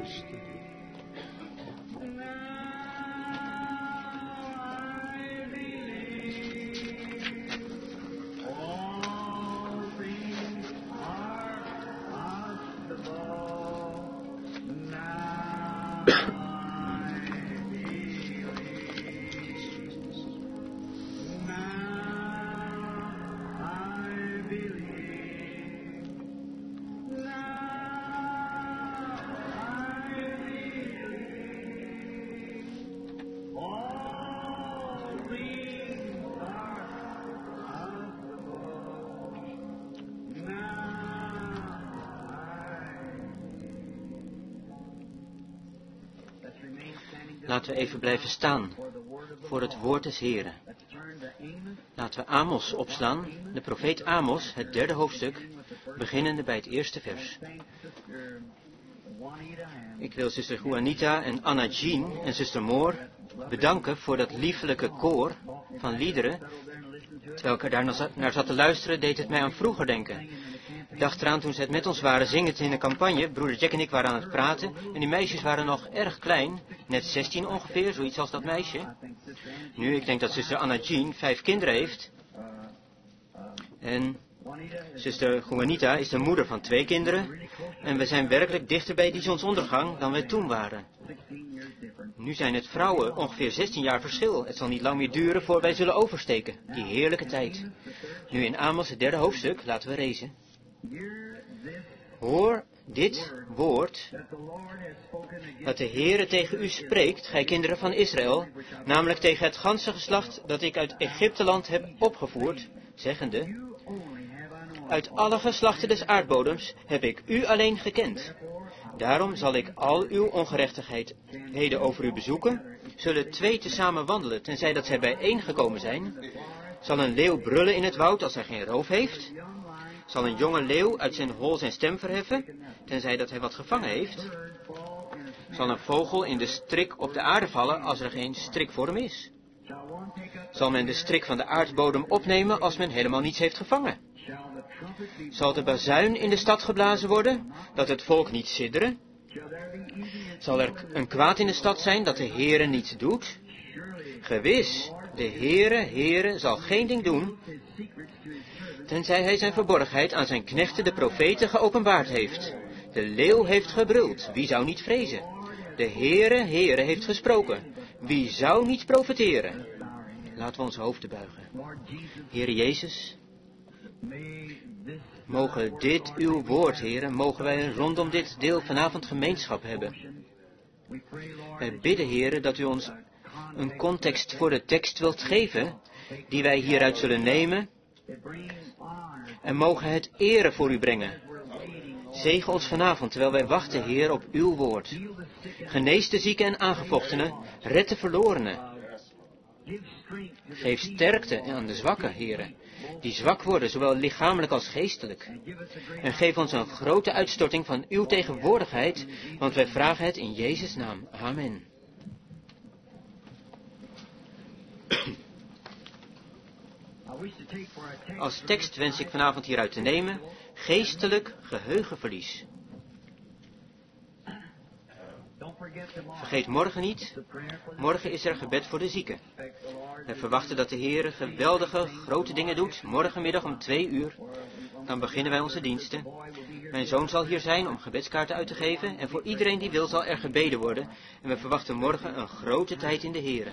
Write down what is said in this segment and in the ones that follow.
Laten we even blijven staan voor het woord des Heren. Laten we Amos opslaan, de profeet Amos, het 3e hoofdstuk, beginnende bij het eerste vers. Ik wil zuster Juanita en Anna Jean en zuster Moor bedanken voor dat liefelijke koor van liederen. Terwijl ik er daar naar zat te luisteren, deed het mij aan vroeger denken. Ik dacht eraan toen ze het met ons waren zingend in de campagne. Broeder Jack en ik waren aan het praten. En die meisjes waren nog erg klein. Net 16 ongeveer, zoiets als dat meisje. Nu, ik denk dat zuster Anna Jean 5 kinderen heeft. En zuster Juanita is de moeder van 2 kinderen. En we zijn werkelijk dichter bij die zonsondergang dan we toen waren. Nu zijn het vrouwen ongeveer 16 jaar verschil. Het zal niet lang meer duren voor wij zullen oversteken. Die heerlijke tijd. Nu in Amos het 3e hoofdstuk, laten we lezen. Hoor dit woord dat de Heere tegen u spreekt, gij kinderen van Israël, namelijk tegen het ganse geslacht dat ik uit Egypteland heb opgevoerd, zeggende, uit alle geslachten des aardbodems heb ik u alleen gekend. Daarom zal ik al uw ongerechtigheden over u bezoeken, zullen 2 tezamen wandelen, tenzij dat zij bijeengekomen zijn. Zal een leeuw brullen in het woud als hij geen roof heeft? Zal een jonge leeuw uit zijn hol zijn stem verheffen, tenzij dat hij wat gevangen heeft? Zal een vogel in de strik op de aarde vallen als er geen strik voor hem is? Zal men de strik van de aardbodem opnemen als men helemaal niets heeft gevangen? Zal de bazuin in de stad geblazen worden, dat het volk niet sidderen? Zal er een kwaad in de stad zijn dat de Heere niets doet? Gewis, de Heere zal geen ding doen, tenzij hij zijn verborgenheid aan zijn knechten de profeten geopenbaard heeft. De leeuw heeft gebruld, wie zou niet vrezen? De Heere heeft gesproken, wie zou niet profeteren? Laten we onze hoofden buigen. Heere Jezus, mogen dit uw woord, Heere, mogen wij rondom dit deel vanavond gemeenschap hebben. Wij bidden, Heere, dat u ons een context voor de tekst wilt geven, die wij hieruit zullen nemen, en mogen het ere voor u brengen. Zegen ons vanavond, terwijl wij wachten, Heer, op uw woord. Genees de zieken en aangevochtenen, red de verlorenen. Geef sterkte aan de zwakken, Heere, die zwak worden, zowel lichamelijk als geestelijk. En geef ons een grote uitstorting van uw tegenwoordigheid, want wij vragen het in Jezus' naam. Amen. Als tekst wens ik vanavond hieruit te nemen, geestelijk geheugenverlies. Vergeet morgen niet, morgen is er gebed voor de zieken. We verwachten dat de Heer geweldige, grote dingen doet, morgenmiddag om 2 uur. Dan beginnen wij onze diensten. Mijn zoon zal hier zijn om gebedskaarten uit te geven en voor iedereen die wil zal er gebeden worden. En we verwachten morgen een grote tijd in de Heer.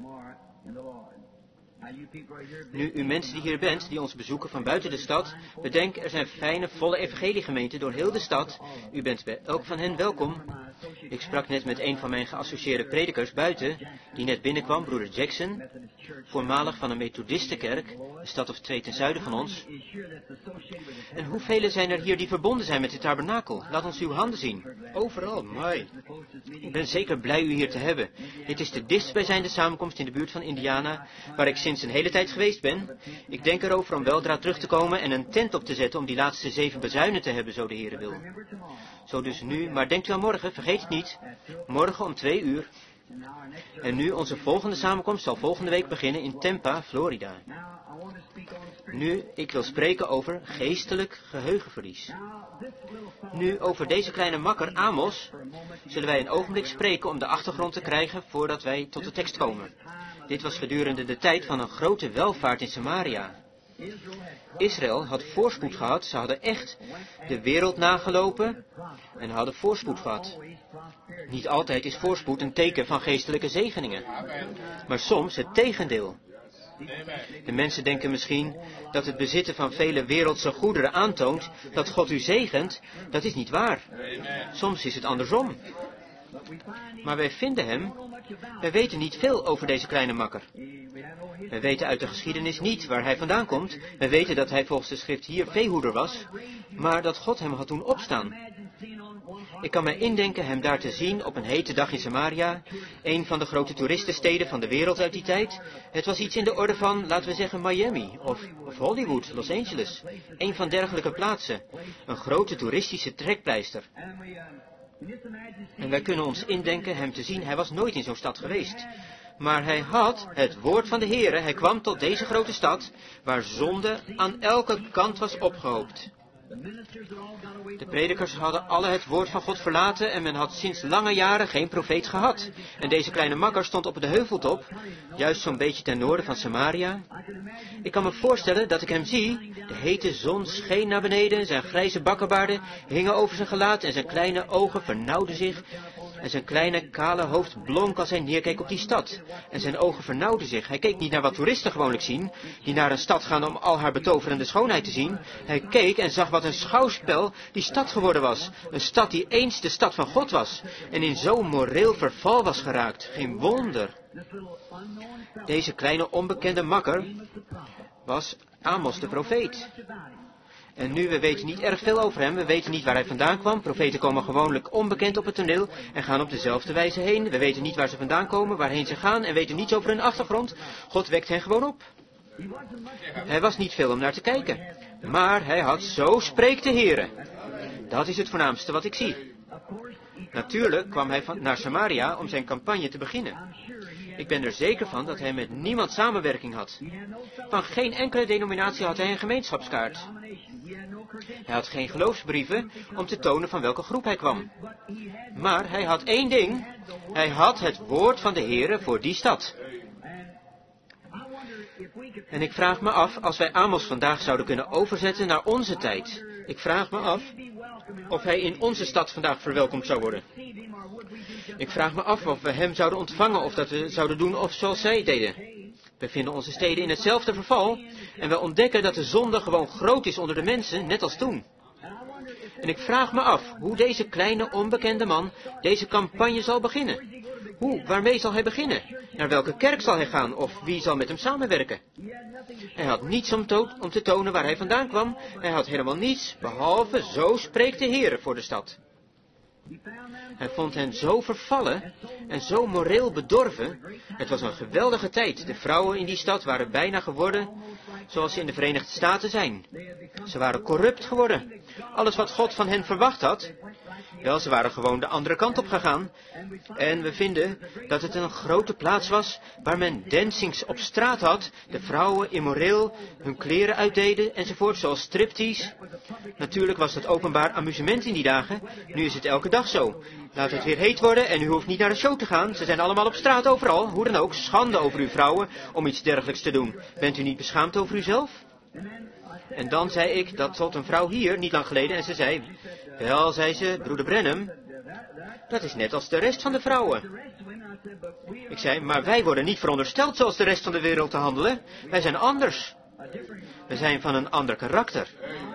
Nu, u mensen die hier bent, die ons bezoeken van buiten de stad, bedenk, er zijn fijne, volle evangeliegemeenten door heel de stad. U bent bij elk van hen welkom. Ik sprak net met een van mijn geassocieerde predikers buiten, die net binnenkwam, broeder Jackson, voormalig van een Methodistenkerk, een stad of 2 ten zuiden van ons. En hoeveel zijn er hier die verbonden zijn met de tabernakel? Laat ons uw handen zien. Overal, mooi. Ik ben zeker blij u hier te hebben. Dit is de dichtstbijzijnde samenkomst in de buurt van Indiana, waar ik sinds een hele tijd geweest ben. Ik denk erover om weldra terug te komen en een tent op te zetten om die laatste 7 bazuinen te hebben, zo de Heere wil. Zo dus nu, maar denkt u aan morgen, vergeet het niet. Morgen om 2 uur. En nu, onze volgende samenkomst zal volgende week beginnen in Tampa, Florida. Nu, ik wil spreken over geestelijk geheugenverlies. Nu, over deze kleine makker, Amos. zullen wij een ogenblik spreken om de achtergrond te krijgen voordat wij tot de tekst komen. Dit was gedurende de tijd van een grote welvaart in Samaria. Israël had voorspoed gehad, ze hadden echt de wereld nagelopen en hadden voorspoed gehad. Niet altijd is voorspoed een teken van geestelijke zegeningen, maar soms het tegendeel. De mensen denken misschien dat het bezitten van vele wereldse goederen aantoont dat God u zegent. Dat is niet waar. Soms is het andersom. Maar wij vinden hem. Wij weten niet veel over deze kleine makker. Wij weten uit de geschiedenis niet waar hij vandaan komt. Wij weten dat hij volgens de schrift hier veehoeder was, maar dat God hem had doen opstaan. Ik kan mij indenken hem daar te zien op een hete dag in Samaria, een van de grote toeristensteden van de wereld uit die tijd. Het was iets in de orde van, laten we zeggen, Miami of Hollywood, Los Angeles. Een van dergelijke plaatsen. Een grote toeristische trekpleister. En wij kunnen ons indenken hem te zien, hij was nooit in zo'n stad geweest. Maar hij had het woord van de Heere, hij kwam tot deze grote stad, waar zonde aan elke kant was opgehoopt. De predikers hadden alle het woord van God verlaten en men had sinds lange jaren geen profeet gehad. En deze kleine makker stond op de heuveltop, juist zo'n beetje ten noorden van Samaria. Ik kan me voorstellen dat ik hem zie. De hete zon scheen naar beneden, zijn grijze bakkenbaarden hingen over zijn gelaat en zijn kleine ogen vernauwden zich. En zijn kleine kale hoofd blonk als hij neerkeek op die stad. En zijn ogen vernauwden zich. Hij keek niet naar wat toeristen gewoonlijk zien, die naar een stad gaan om al haar betoverende schoonheid te zien. Hij keek en zag wat een schouwspel die stad geworden was. Een stad die eens de stad van God was en in zo'n moreel verval was geraakt. Geen wonder. Deze kleine onbekende makker was Amos de profeet. En nu, we weten niet erg veel over hem, we weten niet waar hij vandaan kwam. Profeten komen gewoonlijk onbekend op het toneel en gaan op dezelfde wijze heen. We weten niet waar ze vandaan komen, waarheen ze gaan en weten niets over hun achtergrond. God wekt hen gewoon op. Hij was niet veel om naar te kijken, maar hij had zo spreekt de Heere. Dat is het voornaamste wat ik zie. Natuurlijk kwam hij naar Samaria om zijn campagne te beginnen. Ik ben er zeker van dat hij met niemand samenwerking had. Van geen enkele denominatie had hij een gemeenschapskaart. Hij had geen geloofsbrieven om te tonen van welke groep hij kwam. Maar hij had één ding. Hij had het woord van de Heere voor die stad. En ik vraag me af, als wij Amos vandaag zouden kunnen overzetten naar onze tijd. Ik vraag me af of hij in onze stad vandaag verwelkomd zou worden. Ik vraag me af of we hem zouden ontvangen of dat we zouden doen of zoals zij deden. We vinden onze steden in hetzelfde verval en we ontdekken dat de zonde gewoon groot is onder de mensen, net als toen. En ik vraag me af hoe deze kleine onbekende man deze campagne zal beginnen. Waarmee zal hij beginnen? Naar welke kerk zal hij gaan of wie zal met hem samenwerken? Hij had niets om te tonen waar hij vandaan kwam. Hij had helemaal niets, behalve zo spreekt de Heere voor de stad. Hij vond hen zo vervallen en zo moreel bedorven. Het was een geweldige tijd. De vrouwen in die stad waren bijna geworden zoals ze in de Verenigde Staten zijn. Ze waren corrupt geworden. Alles wat God van hen verwacht had, wel, ze waren gewoon de andere kant op gegaan. En we vinden dat het een grote plaats was waar men dansings op straat had. De vrouwen immoreel hun kleren uitdeden enzovoort, zoals striptease. Natuurlijk was dat openbaar amusement in die dagen. Nu is het elke dag zo. Laat het weer heet worden en u hoeft niet naar de show te gaan. Ze zijn allemaal op straat overal. Hoe dan ook, schande over uw vrouwen om iets dergelijks te doen. Bent u niet beschaamd over uzelf? En dan zei ik dat tot een vrouw hier, niet lang geleden, en ze zei, wel, zei ze, broeder Branham, dat is net als de rest van de vrouwen. Ik zei, maar wij worden niet verondersteld zoals de rest van de wereld te handelen. Wij zijn anders. We zijn van een ander karakter.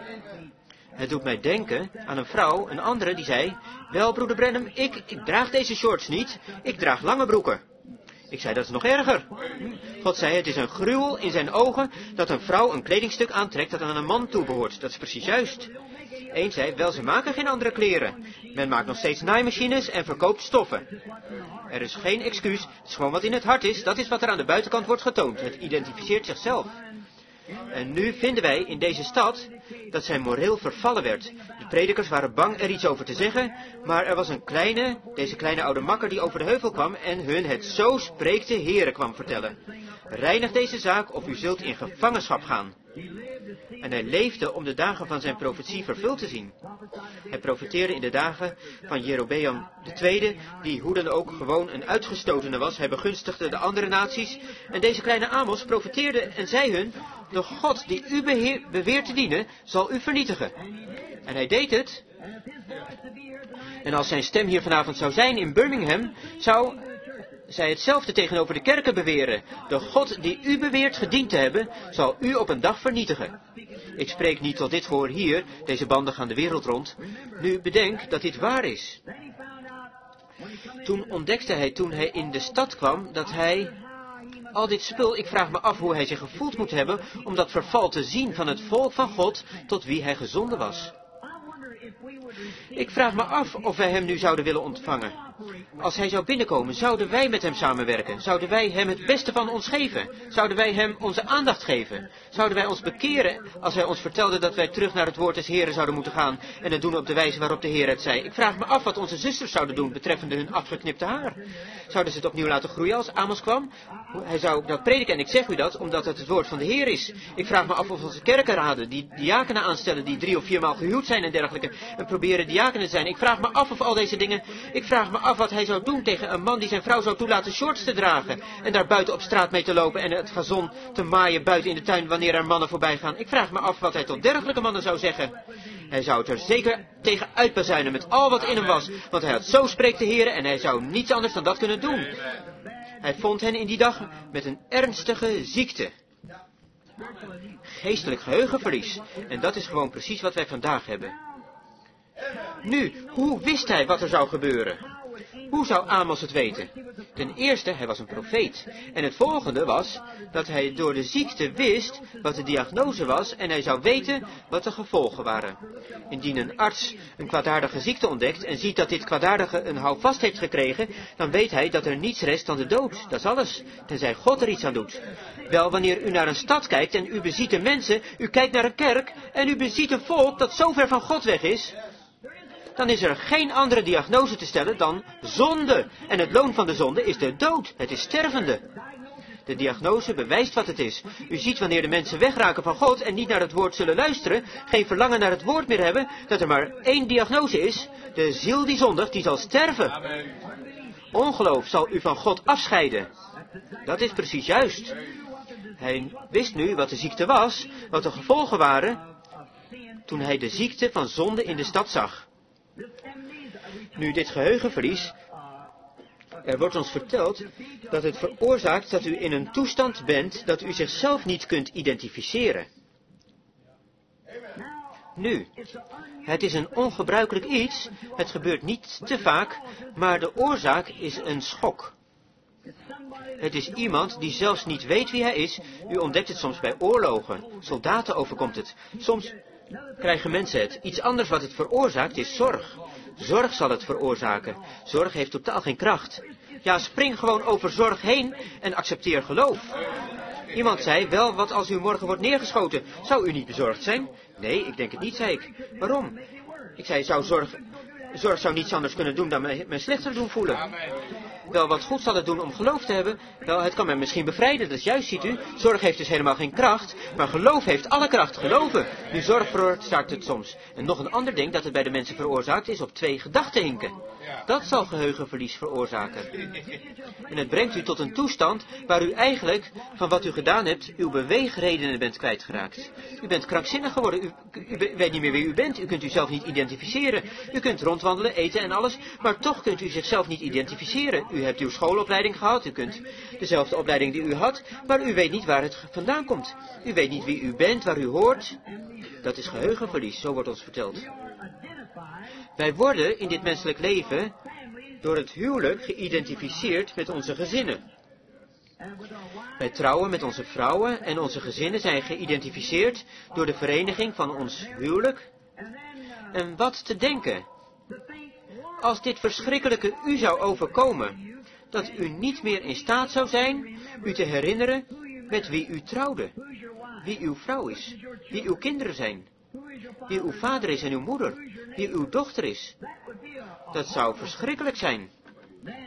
Het doet mij denken aan een vrouw, een andere, die zei, wel, broeder Branham, ik draag deze shorts niet, ik draag lange broeken. Ik zei, dat is nog erger. God zei, het is een gruwel in zijn ogen dat een vrouw een kledingstuk aantrekt dat aan een man toebehoort. Dat is precies juist. Eén zei, wel, ze maken geen andere kleren. Men maakt nog steeds naaimachines en verkoopt stoffen. Er is geen excuus, het is gewoon wat in het hart is, dat is wat er aan de buitenkant wordt getoond. Het identificeert zichzelf. En nu vinden wij in deze stad dat zij moreel vervallen werd. De predikers waren bang er iets over te zeggen, maar er was deze kleine oude makker die over de heuvel kwam en hun het zo spreekt de Heere kwam vertellen. Reinig deze zaak of u zult in gevangenschap gaan. En hij leefde om de dagen van zijn profetie vervuld te zien. Hij profeteerde in de dagen van Jerobeam II, die hoe dan ook gewoon een uitgestotene was. Hij begunstigde de andere naties. En deze kleine Amos profeteerde en zei hun: de God die u beweert te dienen, zal u vernietigen. En hij deed het. En als zijn stem hier vanavond zou zijn in Birmingham, zou zij hetzelfde tegenover de kerken beweren. De God die u beweert gediend te hebben, zal u op een dag vernietigen. Ik spreek niet tot dit gehoor hier, deze banden gaan de wereld rond. Nu bedenk dat dit waar is. Toen ontdekte hij, toen hij in de stad kwam, dat hij al dit spul, ik vraag me af hoe hij zich gevoeld moet hebben om dat verval te zien van het volk van God tot wie hij gezonden was. Ik vraag me af of wij hem nu zouden willen ontvangen. Als hij zou binnenkomen, zouden wij met hem samenwerken? Zouden wij hem het beste van ons geven? Zouden wij hem onze aandacht geven? Zouden wij ons bekeren als hij ons vertelde dat wij terug naar het woord des Heren zouden moeten gaan en het doen op de wijze waarop de Heer het zei? Ik vraag me af wat onze zusters zouden doen betreffende hun afgeknipte haar. Zouden ze het opnieuw laten groeien als Amos kwam? Hij zou dat prediken en ik zeg u dat omdat het woord van de Heer is. Ik vraag me af of onze kerkenraden die diakenen aanstellen die 3 of 4 maal gehuwd zijn en dergelijke en proberen diakenen te zijn. Ik vraag me af of al deze dingen. Ik vraag me af wat hij zou doen tegen een man die zijn vrouw zou toelaten shorts te dragen en daar buiten op straat mee te lopen en het gazon te maaien buiten in de tuin wanneer er mannen voorbij gaan. Ik vraag me af wat hij tot dergelijke mannen zou zeggen. Hij zou het er zeker tegen uitbazuinen met al wat in hem was, want hij had zo spreekt de Heer en hij zou niets anders dan dat kunnen doen. Hij vond hen in die dag met een ernstige ziekte. Geestelijk geheugenverlies. En dat is gewoon precies wat wij vandaag hebben. Nu, hoe wist hij wat er zou gebeuren? Hoe zou Amos het weten? Ten eerste, hij was een profeet. En het volgende was dat hij door de ziekte wist wat de diagnose was en hij zou weten wat de gevolgen waren. Indien een arts een kwaadaardige ziekte ontdekt en ziet dat dit kwaadaardige een houvast heeft gekregen, dan weet hij dat er niets rest dan de dood. Dat is alles, tenzij God er iets aan doet. Wel, wanneer u naar een stad kijkt en u beziet de mensen, u kijkt naar een kerk en u beziet een volk dat zo ver van God weg is, dan is er geen andere diagnose te stellen dan zonde. En het loon van de zonde is de dood. Het is stervende. De diagnose bewijst wat het is. U ziet wanneer de mensen wegraken van God en niet naar het woord zullen luisteren, geen verlangen naar het woord meer hebben, dat er maar één diagnose is. De ziel die zondigt, die zal sterven. Ongeloof zal u van God afscheiden. Dat is precies juist. Hij wist nu wat de ziekte was, wat de gevolgen waren, toen hij de ziekte van zonde in de stad zag. Nu, dit geheugenverlies, er wordt ons verteld dat het veroorzaakt dat u in een toestand bent dat u zichzelf niet kunt identificeren. Nu, het is een ongebruikelijk iets, het gebeurt niet te vaak, maar de oorzaak is een schok. Het is iemand die zelfs niet weet wie hij is. U ontdekt het soms bij oorlogen, soldaten overkomt het. Soms krijgen mensen het. Iets anders wat het veroorzaakt is zorg. Zorg zal het veroorzaken. Zorg heeft totaal geen kracht. Ja, spring gewoon over zorg heen en accepteer geloof. Iemand zei, wel, wat als u morgen wordt neergeschoten? Zou u niet bezorgd zijn? Nee, ik denk het niet, zei ik. Waarom? Ik zei, zorg zou niets anders kunnen doen dan mij slechter doen voelen. Wel, wat goed zal het doen om geloof te hebben? Wel, het kan mij misschien bevrijden, dat is juist, ziet u. Zorg heeft dus helemaal geen kracht, maar geloof heeft alle kracht. Geloven. Nu, zorg veroorzaakt het soms. En nog een ander ding dat het bij de mensen veroorzaakt is op 2 gedachten hinken. Dat zal geheugenverlies veroorzaken. En het brengt u tot een toestand waar u eigenlijk, van wat u gedaan hebt, uw beweegredenen bent kwijtgeraakt. U bent krankzinnig geworden, u weet niet meer wie u bent, u kunt uzelf niet identificeren. U kunt rondwandelen, eten en alles, maar toch kunt u zichzelf niet identificeren. U hebt uw schoolopleiding gehad, u kunt dezelfde opleiding die u had, maar u weet niet waar het vandaan komt. U weet niet wie u bent, waar u hoort. Dat is geheugenverlies, zo wordt ons verteld. Wij worden in dit menselijk leven door het huwelijk geïdentificeerd met onze gezinnen. Wij trouwen met onze vrouwen en onze gezinnen zijn geïdentificeerd door de vereniging van ons huwelijk. En wat te denken, als dit verschrikkelijke u zou overkomen, dat u niet meer in staat zou zijn u te herinneren met wie u trouwde, wie uw vrouw is, wie uw kinderen zijn, wie uw vader is en uw moeder, wie uw dochter is. Dat zou verschrikkelijk zijn.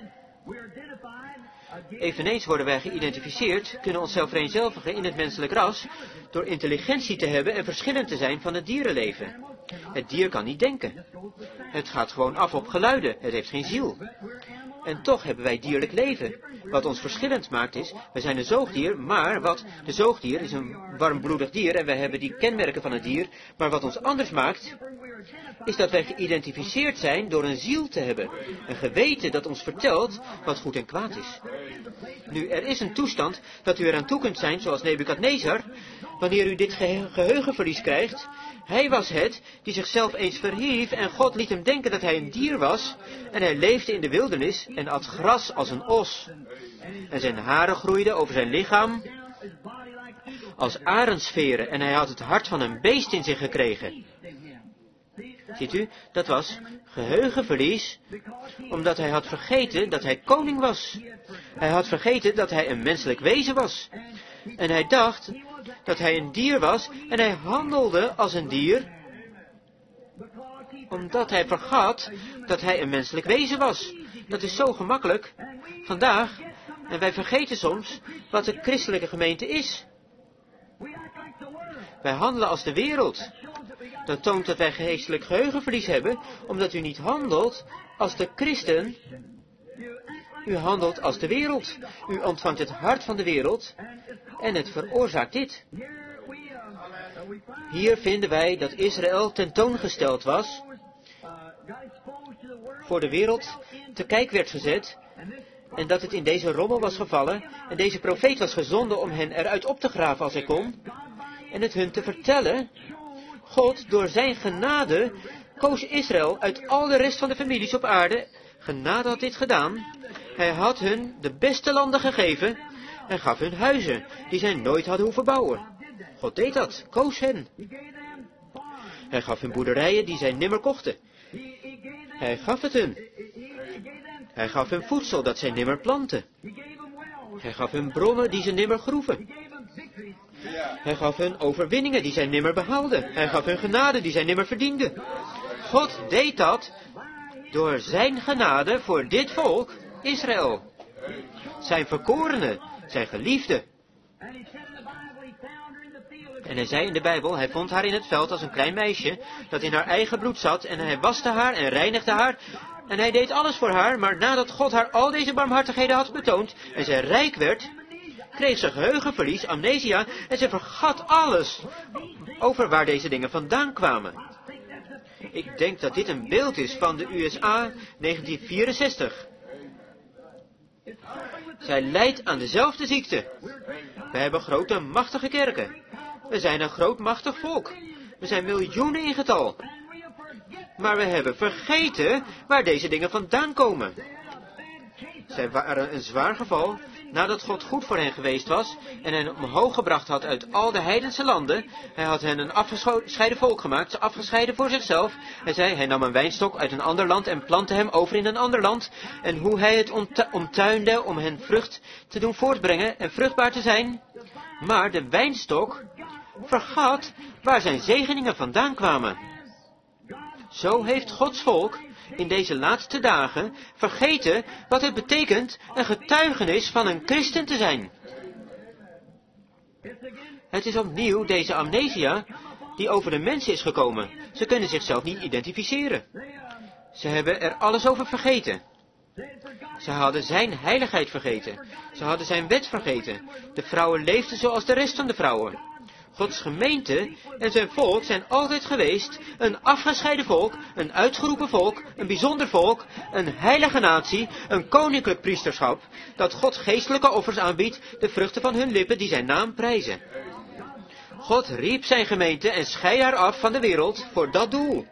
Eveneens worden wij geïdentificeerd, kunnen onszelf vereenzelvigen in het menselijk ras, door intelligentie te hebben en verschillend te zijn van het dierenleven. Het dier kan niet denken. Het gaat gewoon af op geluiden, het heeft geen ziel. En toch hebben wij dierlijk leven. Wat ons verschillend maakt is, we zijn een zoogdier, maar de zoogdier is een warmbloedig dier en wij hebben die kenmerken van het dier, maar wat ons anders maakt, is dat wij geïdentificeerd zijn door een ziel te hebben. Een geweten dat ons vertelt wat goed en kwaad is. Nu, er is een toestand dat u eraan toe kunt zijn, zoals Nebukadnezar, wanneer u dit geheugenverlies krijgt. Hij was het die zichzelf eens verhief en God liet hem denken dat hij een dier was en hij leefde in de wildernis en at gras als een os. En zijn haren groeiden over zijn lichaam als arendsveren en hij had het hart van een beest in zich gekregen. Ziet u, dat was geheugenverlies, omdat hij had vergeten dat hij koning was. Hij had vergeten dat hij een menselijk wezen was. En hij dacht dat hij een dier was en hij handelde als een dier, omdat hij vergat dat hij een menselijk wezen was. Dat is zo gemakkelijk vandaag en wij vergeten soms wat de christelijke gemeente is. Wij handelen als de wereld. Dat toont dat wij geestelijk geheugenverlies hebben, omdat u niet handelt als de christen. U handelt als de wereld. U ontvangt het hart van de wereld en het veroorzaakt dit. Hier vinden wij dat Israël tentoongesteld was, voor de wereld te kijk werd gezet en dat het in deze rommel was gevallen en deze profeet was gezonden om hen eruit op te graven als hij kon en het hun te vertellen. God, door zijn genade, koos Israël uit al de rest van de families op aarde. Genade had dit gedaan. Hij had hun de beste landen gegeven en gaf hun huizen, die zij nooit hadden hoeven bouwen. God deed dat, koos hen. Hij gaf hun boerderijen die zij nimmer kochten. Hij gaf het hun. Hij gaf hun voedsel dat zij nimmer planten. Hij gaf hun bronnen die ze nimmer groeven. Hij gaf hun overwinningen die zij nimmer behaalden. Hij gaf hun genade die zij nimmer verdienden. God deed dat door zijn genade voor dit volk, Israël. Zijn verkorene, zijn geliefde. En hij zei in de Bijbel, hij vond haar in het veld als een klein meisje, dat in haar eigen bloed zat, en hij waste haar en reinigde haar, en hij deed alles voor haar, maar nadat God haar al deze barmhartigheden had betoond, en zij rijk werd, kreeg ze geheugenverlies, amnesia, en ze vergat alles over waar deze dingen vandaan kwamen. Ik denk dat dit een beeld is van de USA 1964. Zij lijdt aan dezelfde ziekte. We hebben grote, machtige kerken. We zijn een groot, machtig volk. We zijn miljoenen in getal. Maar we hebben vergeten waar deze dingen vandaan komen. Zij waren een zwaar geval, nadat God goed voor hen geweest was en hen omhoog gebracht had uit al de heidense landen. Hij had hen een afgescheiden volk gemaakt, ze afgescheiden voor zichzelf. Hij nam een wijnstok uit een ander land en plantte hem over in een ander land. En hoe hij het omtuinde om hen vrucht te doen voortbrengen en vruchtbaar te zijn. Maar de wijnstok vergat waar zijn zegeningen vandaan kwamen. Zo heeft Gods volk in deze laatste dagen vergeten wat het betekent een getuigenis van een christen te zijn. Het is opnieuw deze amnesia die over de mensen is gekomen. Ze kunnen zichzelf niet identificeren. Ze hebben er alles over vergeten. Ze hadden zijn heiligheid vergeten. Ze hadden zijn wet vergeten. De vrouwen leefden zoals de rest van de vrouwen. Gods gemeente en zijn volk zijn altijd geweest een afgescheiden volk, een uitgeroepen volk, een bijzonder volk, een heilige natie, een koninklijk priesterschap, dat God geestelijke offers aanbiedt, de vruchten van hun lippen die zijn naam prijzen. God riep zijn gemeente en scheidde haar af van de wereld voor dat doel.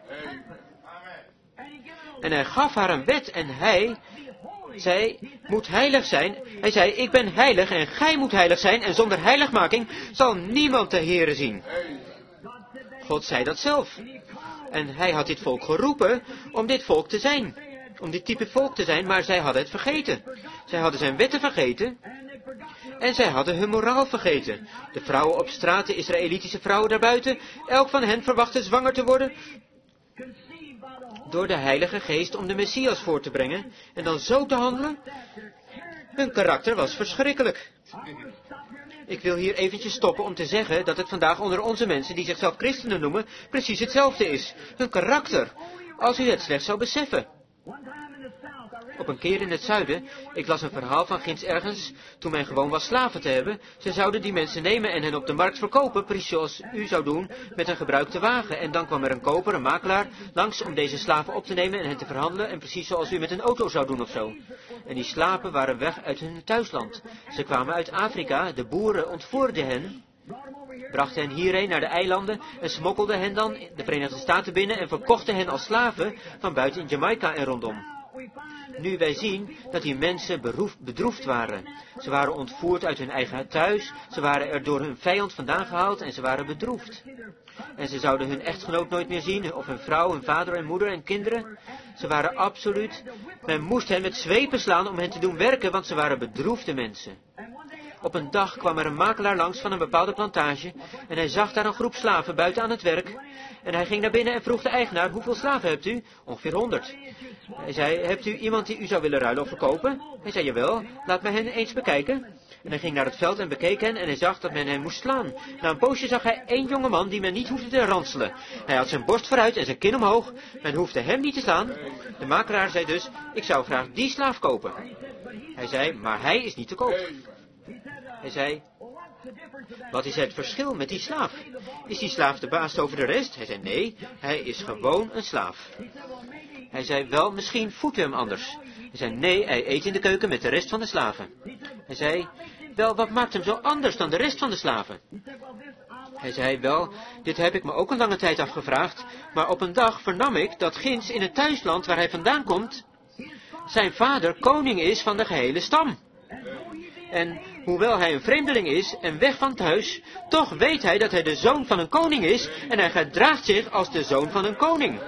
En hij gaf haar een wet en zij moet heilig zijn. Hij zei, ik ben heilig en gij moet heilig zijn en zonder heiligmaking zal niemand de Heere zien. God zei dat zelf. En hij had dit volk geroepen om dit volk te zijn. Om dit type volk te zijn, maar zij hadden het vergeten. Zij hadden zijn wetten vergeten. En zij hadden hun moraal vergeten. De vrouwen op straat, de Israëlitische vrouwen daarbuiten, elk van hen verwachtte zwanger te worden door de Heilige Geest om de Messias voor te brengen en dan zo te handelen? Hun karakter was verschrikkelijk. Ik wil hier eventjes stoppen om te zeggen dat het vandaag onder onze mensen die zichzelf christenen noemen, precies hetzelfde is. Hun karakter, als u het slechts zou beseffen. Op een keer in het zuiden, ik las een verhaal van ginds ergens, toen men gewoon was slaven te hebben. Ze zouden die mensen nemen en hen op de markt verkopen, precies zoals u zou doen met een gebruikte wagen. En dan kwam er een koper, een makelaar, langs om deze slaven op te nemen en hen te verhandelen. En precies zoals u met een auto zou doen of zo. En die slaven waren weg uit hun thuisland. Ze kwamen uit Afrika, de boeren ontvoerden hen, brachten hen hierheen naar de eilanden en smokkelden hen dan de Verenigde Staten binnen en verkochten hen als slaven van buiten in Jamaica en rondom. Nu wij zien dat die mensen bedroefd waren. Ze waren ontvoerd uit hun eigen thuis, ze waren er door hun vijand vandaan gehaald en ze waren bedroefd. En ze zouden hun echtgenoot nooit meer zien, of hun vrouw, hun vader en moeder en kinderen. Ze waren absoluut, men moest hen met zweepen slaan om hen te doen werken, want ze waren bedroefde mensen. Op een dag kwam er een makelaar langs van een bepaalde plantage en hij zag daar een groep slaven buiten aan het werk. En hij ging naar binnen en vroeg de eigenaar, hoeveel slaven hebt u? Ongeveer 100. Hij zei, hebt u iemand die u zou willen ruilen of verkopen? Hij zei, jawel, laat me hen eens bekijken. En hij ging naar het veld en bekeek hen en hij zag dat men hen moest slaan. Na een poosje zag hij 1 jongeman die men niet hoefde te ranselen. Hij had zijn borst vooruit en zijn kin omhoog. Men hoefde hem niet te slaan. De makelaar zei dus, ik zou graag die slaaf kopen. Hij zei, maar hij is niet te koop. Hij zei, wat is het verschil met die slaaf? Is die slaaf de baas over de rest? Hij zei, nee, hij is gewoon een slaaf. Hij zei, wel, misschien voedt u hem anders. Hij zei, nee, hij eet in de keuken met de rest van de slaven. Hij zei, wel, wat maakt hem zo anders dan de rest van de slaven? Hij zei, wel, dit heb ik me ook een lange tijd afgevraagd, maar op een dag vernam ik dat ginds in het thuisland waar hij vandaan komt, zijn vader koning is van de gehele stam. En hoewel hij een vreemdeling is en weg van thuis, toch weet hij dat hij de zoon van een koning is en hij gedraagt zich als de zoon van een koning.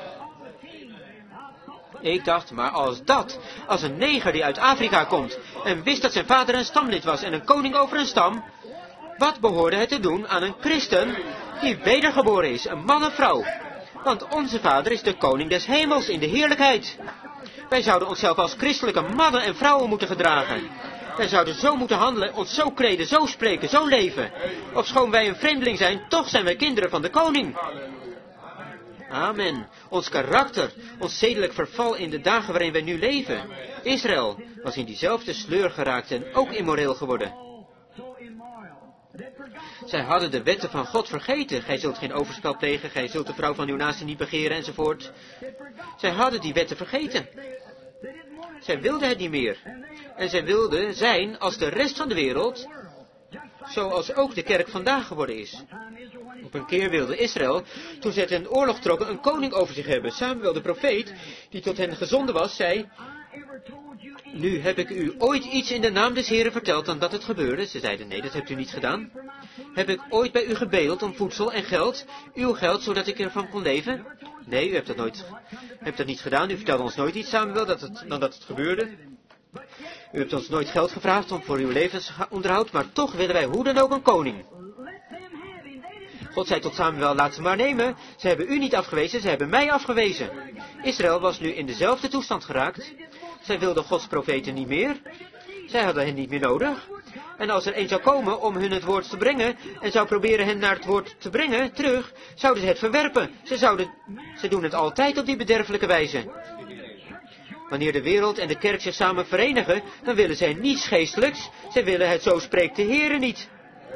Ik dacht, maar als een neger die uit Afrika komt en wist dat zijn vader een stamlid was en een koning over een stam, wat behoorde hij te doen aan een christen die wedergeboren is, een man en vrouw? Want onze vader is de koning des hemels in de heerlijkheid. Wij zouden onszelf als christelijke mannen en vrouwen moeten gedragen. Wij zouden zo moeten handelen, ons zo kleden, zo spreken, zo leven. Ofschoon wij een vreemdeling zijn, toch zijn wij kinderen van de koning. Amen. Ons karakter, ons zedelijk verval in de dagen waarin wij nu leven. Israël was in diezelfde sleur geraakt en ook immoreel geworden. Zij hadden de wetten van God vergeten. Gij zult geen overspel plegen, gij zult de vrouw van uw naaste niet begeren enzovoort. Zij hadden die wetten vergeten. Zij wilden het niet meer. En zij wilden zijn als de rest van de wereld, zoals ook de kerk vandaag geworden is. Op een keer wilde Israël, toen zij ten oorlog trokken, een koning over zich hebben. Samuel, de profeet, die tot hen gezonden was, zei, nu heb ik u ooit iets in de naam des Heren verteld dan dat het gebeurde? Ze zeiden, nee, dat hebt u niet gedaan. Heb ik ooit bij u gebedeld om voedsel en geld, uw geld, zodat ik ervan kon leven? Nee, u hebt dat niet gedaan. U vertelde ons nooit iets, Samuel, dan dat het gebeurde. U hebt ons nooit geld gevraagd voor uw levensonderhoud, maar toch willen wij hoe dan ook een koning. God zei tot Samuel, laat ze maar nemen. Ze hebben u niet afgewezen, ze hebben mij afgewezen. Israël was nu in dezelfde toestand geraakt. Zij wilden Gods profeten niet meer. Zij hadden hen niet meer nodig. En als er een zou komen om hun het woord te brengen en zou proberen hen naar het woord te brengen, terug, zouden ze het verwerpen. Ze doen het altijd op die bederfelijke wijze. Wanneer de wereld en de kerk zich samen verenigen, dan willen zij niets geestelijks. Zij willen het zo spreekt de Heere niet.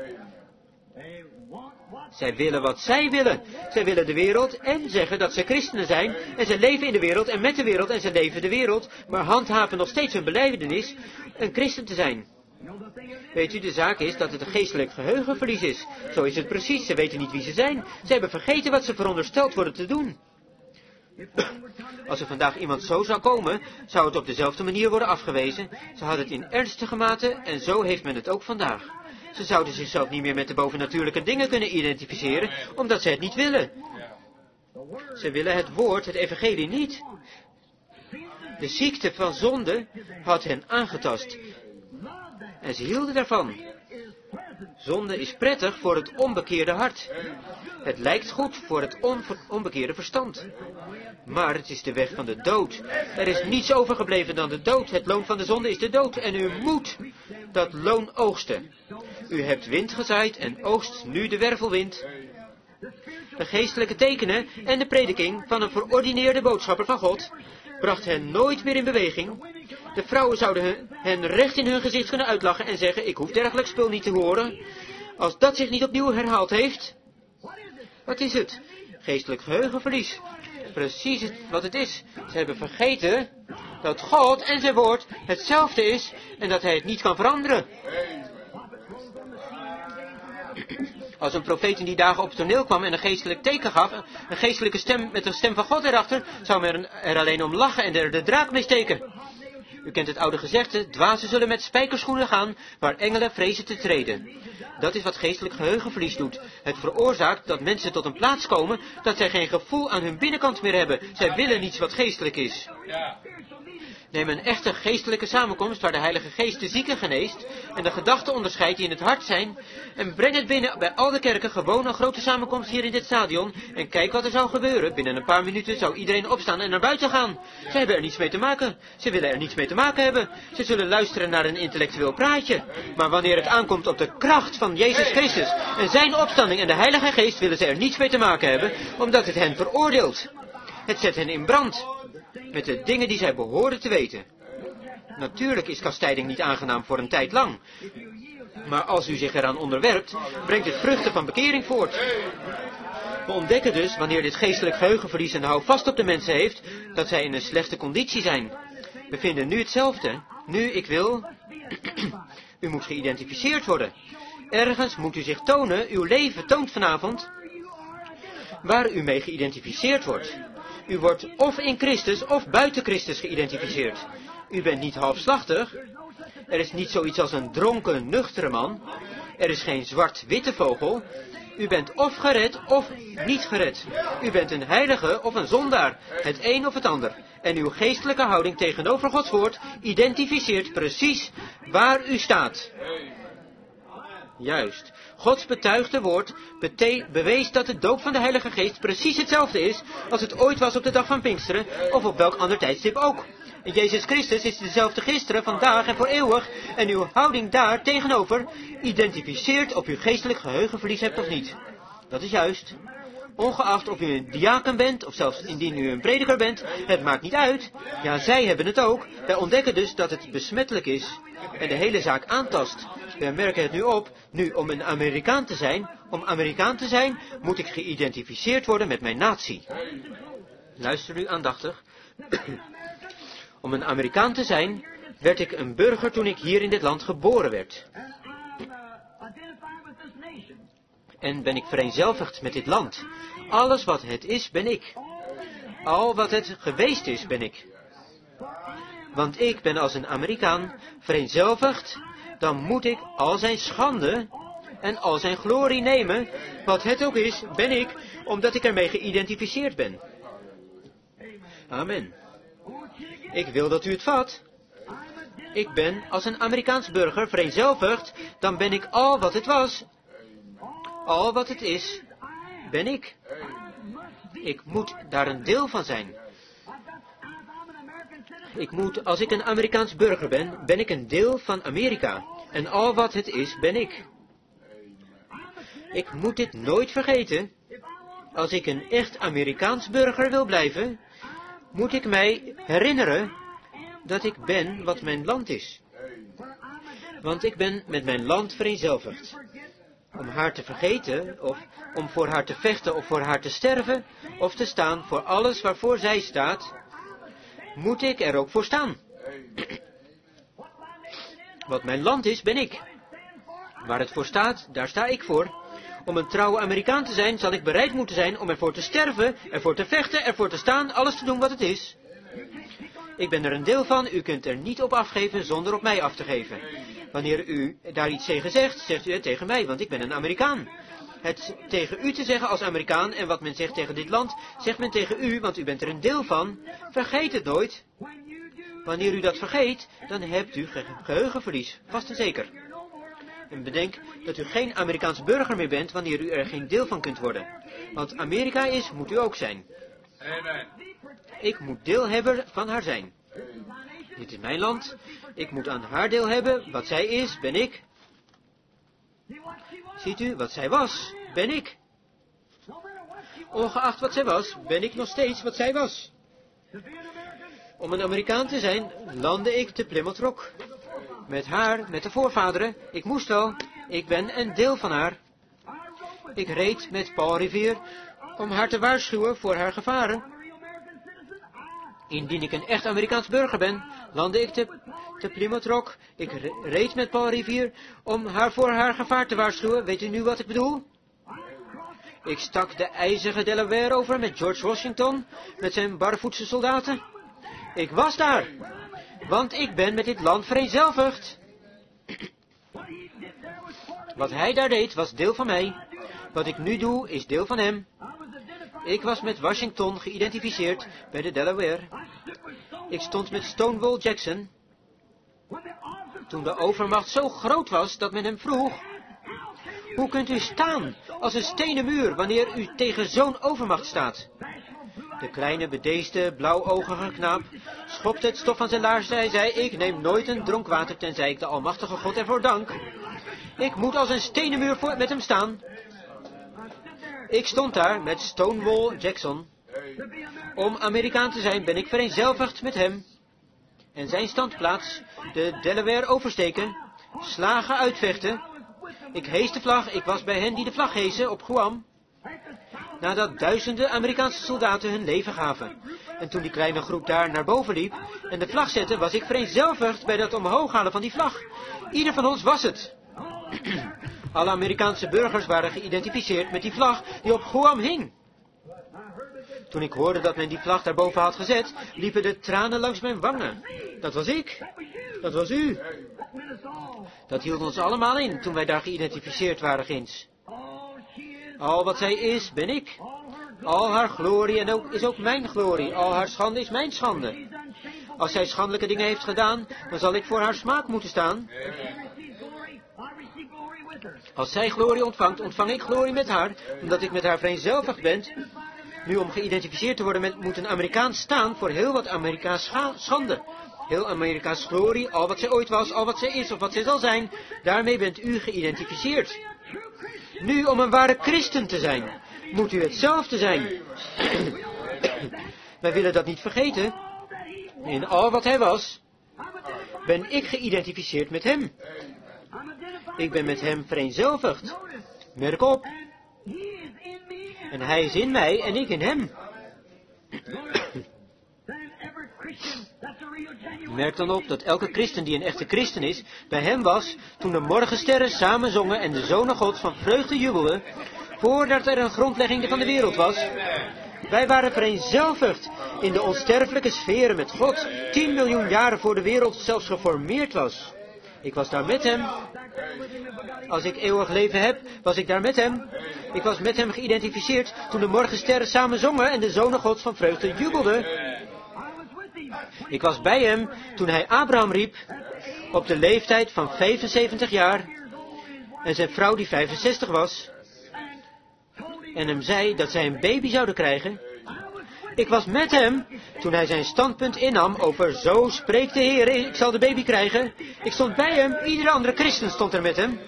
Zij willen wat zij willen. Zij willen de wereld en zeggen dat ze christenen zijn. En ze leven in de wereld en met de wereld en ze leven de wereld. Maar handhaven nog steeds hun belijdenis een christen te zijn. Weet u, de zaak is dat het een geestelijk geheugenverlies is. Zo is het precies. Ze weten niet wie ze zijn. Ze hebben vergeten wat ze verondersteld worden te doen. Als er vandaag iemand zo zou komen, zou het op dezelfde manier worden afgewezen. Ze hadden het in ernstige mate en zo heeft men het ook vandaag. Ze zouden zichzelf niet meer met de bovennatuurlijke dingen kunnen identificeren, omdat ze het niet willen. Ze willen het woord, het evangelie niet. De ziekte van zonde had hen aangetast. En ze hielden daarvan. Zonde is prettig voor het onbekeerde hart. Het lijkt goed voor het onbekeerde verstand. Maar het is de weg van de dood. Er is niets overgebleven dan de dood. Het loon van de zonde is de dood. En u moet dat loon oogsten. U hebt wind gezaaid en oogst nu de wervelwind. De geestelijke tekenen en de prediking van een verordineerde boodschapper van God bracht hen nooit meer in beweging. De vrouwen zouden hen recht in hun gezicht kunnen uitlachen en zeggen, ik hoef dergelijk spul niet te horen. Als dat zich niet opnieuw herhaald heeft, wat is het? Geestelijk geheugenverlies. Precies wat het is. Ze hebben vergeten dat God en zijn woord hetzelfde is en dat hij het niet kan veranderen. Als een profeet in die dagen op het toneel kwam en een geestelijk teken gaf, een geestelijke stem met de stem van God erachter, zou men er alleen om lachen en er de draak mee steken. U kent het oude gezegde, dwazen zullen met spijkerschoenen gaan, waar engelen vrezen te treden. Dat is wat geestelijk geheugenverlies doet. Het veroorzaakt dat mensen tot een plaats komen dat zij geen gevoel aan hun binnenkant meer hebben. Zij willen niets wat geestelijk is. Neem een echte geestelijke samenkomst waar de Heilige Geest de zieken geneest en de gedachten onderscheidt die in het hart zijn en breng het binnen bij al de kerken, gewoon een grote samenkomst hier in dit stadion en kijk wat er zou gebeuren. Binnen een paar minuten zou iedereen opstaan en naar buiten gaan. Ze hebben er niets mee te maken. Ze willen er niets mee te maken hebben. Ze zullen luisteren naar een intellectueel praatje. Maar wanneer het aankomt op de kracht van Jezus Christus en zijn opstanding en de Heilige Geest willen ze er niets mee te maken hebben, omdat het hen veroordeelt. Het zet hen in brand. Met de dingen die zij behoren te weten. Natuurlijk is kastijding niet aangenaam voor een tijd lang. Maar als u zich eraan onderwerpt, brengt het vruchten van bekering voort. We ontdekken dus, wanneer dit geestelijk geheugenverlies een houvast op de mensen heeft, dat zij in een slechte conditie zijn. We vinden nu hetzelfde. Nu, ik wil... U moet geïdentificeerd worden. Ergens moet u zich tonen. Uw leven toont vanavond waar u mee geïdentificeerd wordt. U wordt of in Christus of buiten Christus geïdentificeerd. U bent niet halfslachtig. Er is niet zoiets als een dronken, nuchtere man. Er is geen zwart-witte vogel. U bent of gered of niet gered. U bent een heilige of een zondaar. Het een of het ander. En uw geestelijke houding tegenover Gods woord identificeert precies waar u staat. Juist. Gods betuigde woord bewees dat de doop van de Heilige Geest precies hetzelfde is als het ooit was op de dag van Pinksteren of op welk ander tijdstip ook. En Jezus Christus is dezelfde gisteren, vandaag en voor eeuwig en uw houding daar tegenover identificeert of u geestelijk geheugenverlies hebt of niet. Dat is juist. Ongeacht of u een diaken bent, of zelfs indien u een prediker bent, het maakt niet uit. Ja, zij hebben het ook. Wij ontdekken dus dat het besmettelijk is en de hele zaak aantast. Wij merken het nu op. Nu, om een Amerikaan te zijn, moet ik geïdentificeerd worden met mijn natie. Luister nu aandachtig. Om een Amerikaan te zijn, werd ik een burger toen ik hier in dit land geboren werd. En ben ik vereenzelvigd met dit land. Alles wat het is, ben ik. Al wat het geweest is, ben ik. Want ik ben als een Amerikaan vereenzelvigd, dan moet ik al zijn schande en al zijn glorie nemen. Wat het ook is, ben ik, omdat ik ermee geïdentificeerd ben. Amen. Ik wil dat u het vat. Ik ben als een Amerikaans burger vereenzelvigd, dan ben ik al wat het was. Al wat het is, ben ik. Ik moet daar een deel van zijn. Als ik een Amerikaans burger ben, ben ik een deel van Amerika. En al wat het is, ben ik. Ik moet dit nooit vergeten. Als ik een echt Amerikaans burger wil blijven, moet ik mij herinneren dat ik ben wat mijn land is. Want ik ben met mijn land vereenzelvigd. Om haar te vergeten, of om voor haar te vechten of voor haar te sterven, of te staan voor alles waarvoor zij staat, moet ik er ook voor staan. Wat mijn land is, ben ik. Waar het voor staat, daar sta ik voor. Om een trouwe Amerikaan te zijn, zal ik bereid moeten zijn om ervoor te sterven, ervoor te vechten, ervoor te staan, alles te doen wat het is. Ik ben er een deel van, u kunt er niet op afgeven zonder op mij af te geven. Wanneer u daar iets tegen zegt, zegt u het tegen mij, want ik ben een Amerikaan. Het tegen u te zeggen als Amerikaan en wat men zegt tegen dit land, zegt men tegen u, want u bent er een deel van. Vergeet het nooit. Wanneer u dat vergeet, dan hebt u geheugenverlies, vast en zeker. En bedenk dat u geen Amerikaans burger meer bent wanneer u er geen deel van kunt worden. Wat Amerika is, moet u ook zijn. Amen. Ik moet deelhebber van haar zijn. Dit is mijn land. Ik moet aan haar deel hebben. Wat zij is, ben ik. Ziet u, wat zij was, ben ik. Ongeacht wat zij was, ben ik nog steeds wat zij was. Om een Amerikaan te zijn, landde ik te Plymouth Rock. Met haar, met de voorvaderen, ik moest wel. Ik ben een deel van haar. Ik reed met Paul Revere om haar te waarschuwen voor haar gevaren. Indien ik een echt Amerikaans burger ben, landde ik te Plymouth Rock. Ik reed met Paul Revere om haar voor haar gevaar te waarschuwen. Weet u nu wat ik bedoel? Ik stak de ijzige Delaware over met George Washington, met zijn barvoetse soldaten. Ik was daar, want ik ben met dit land vereenzelvigd. Wat hij daar deed, was deel van mij. Wat ik nu doe, is deel van hem. Ik was met Washington geïdentificeerd bij de Delaware. Ik stond met Stonewall Jackson. Toen de overmacht zo groot was dat men hem vroeg: hoe kunt u staan als een stenen muur wanneer u tegen zo'n overmacht staat? De kleine bedeesde, blauwogige knaap schopte het stof van zijn laars. Hij zei: ik neem nooit een dronk water tenzij ik de almachtige God ervoor dank. Ik moet als een stenen muur met hem staan. Ik stond daar met Stonewall Jackson. Om Amerikaan te zijn ben ik vereenzelvigd met hem. En zijn standplaats, de Delaware oversteken, slagen uitvechten. Ik hees de vlag, ik was bij hen die de vlag heesen op Guam. Nadat duizenden Amerikaanse soldaten hun leven gaven. En toen die kleine groep daar naar boven liep en de vlag zette, was ik vereenzelvigd bij dat omhoog halen van die vlag. Ieder van ons was het. Alle Amerikaanse burgers waren geïdentificeerd met die vlag die op Guam hing. Toen ik hoorde dat men die vlag daarboven had gezet, liepen de tranen langs mijn wangen. Dat was ik. Dat was u. Dat hield ons allemaal in toen wij daar geïdentificeerd waren ginds. Al wat zij is, ben ik. Al haar glorie is ook mijn glorie. Al haar schande is mijn schande. Als zij schandelijke dingen heeft gedaan, dan zal ik voor haar smaak moeten staan. Als zij glorie ontvangt, ontvang ik glorie met haar, omdat ik met haar vereenzelvigd ben. Nu, om geïdentificeerd te worden, moet een Amerikaan staan voor heel wat Amerika's schande. Heel Amerika's glorie, al wat zij ooit was, al wat zij is of wat zij zal zijn, daarmee bent u geïdentificeerd. Nu, om een ware christen te zijn, moet u hetzelfde zijn. Wij willen dat niet vergeten. In al wat hij was, ben ik geïdentificeerd met hem. Ik ben met hem vereenzelvigd. Merk op. En hij is in mij en ik in hem. Merk dan op dat elke christen die een echte christen is, bij hem was toen de morgensterren samen zongen en de zonen Gods van vreugde jubelden, voordat er een grondlegging van de wereld was. Wij waren vereenzelvigd in de onsterfelijke sferen met God, 10 miljoen jaren voor de wereld zelfs geformeerd was. Ik was daar met hem. Als ik eeuwig leven heb, was ik daar met hem. Ik was met hem geïdentificeerd toen de morgensterren samen zongen en de zonen Gods van vreugde jubelden. Ik was bij hem toen hij Abraham riep, op de leeftijd van 75 jaar, en zijn vrouw die 65 was, en hem zei dat zij een baby zouden krijgen. Ik was met hem toen hij zijn standpunt innam over zo spreekt de Heer, ik zal de baby krijgen. Ik stond bij hem, iedere andere christen stond er met hem.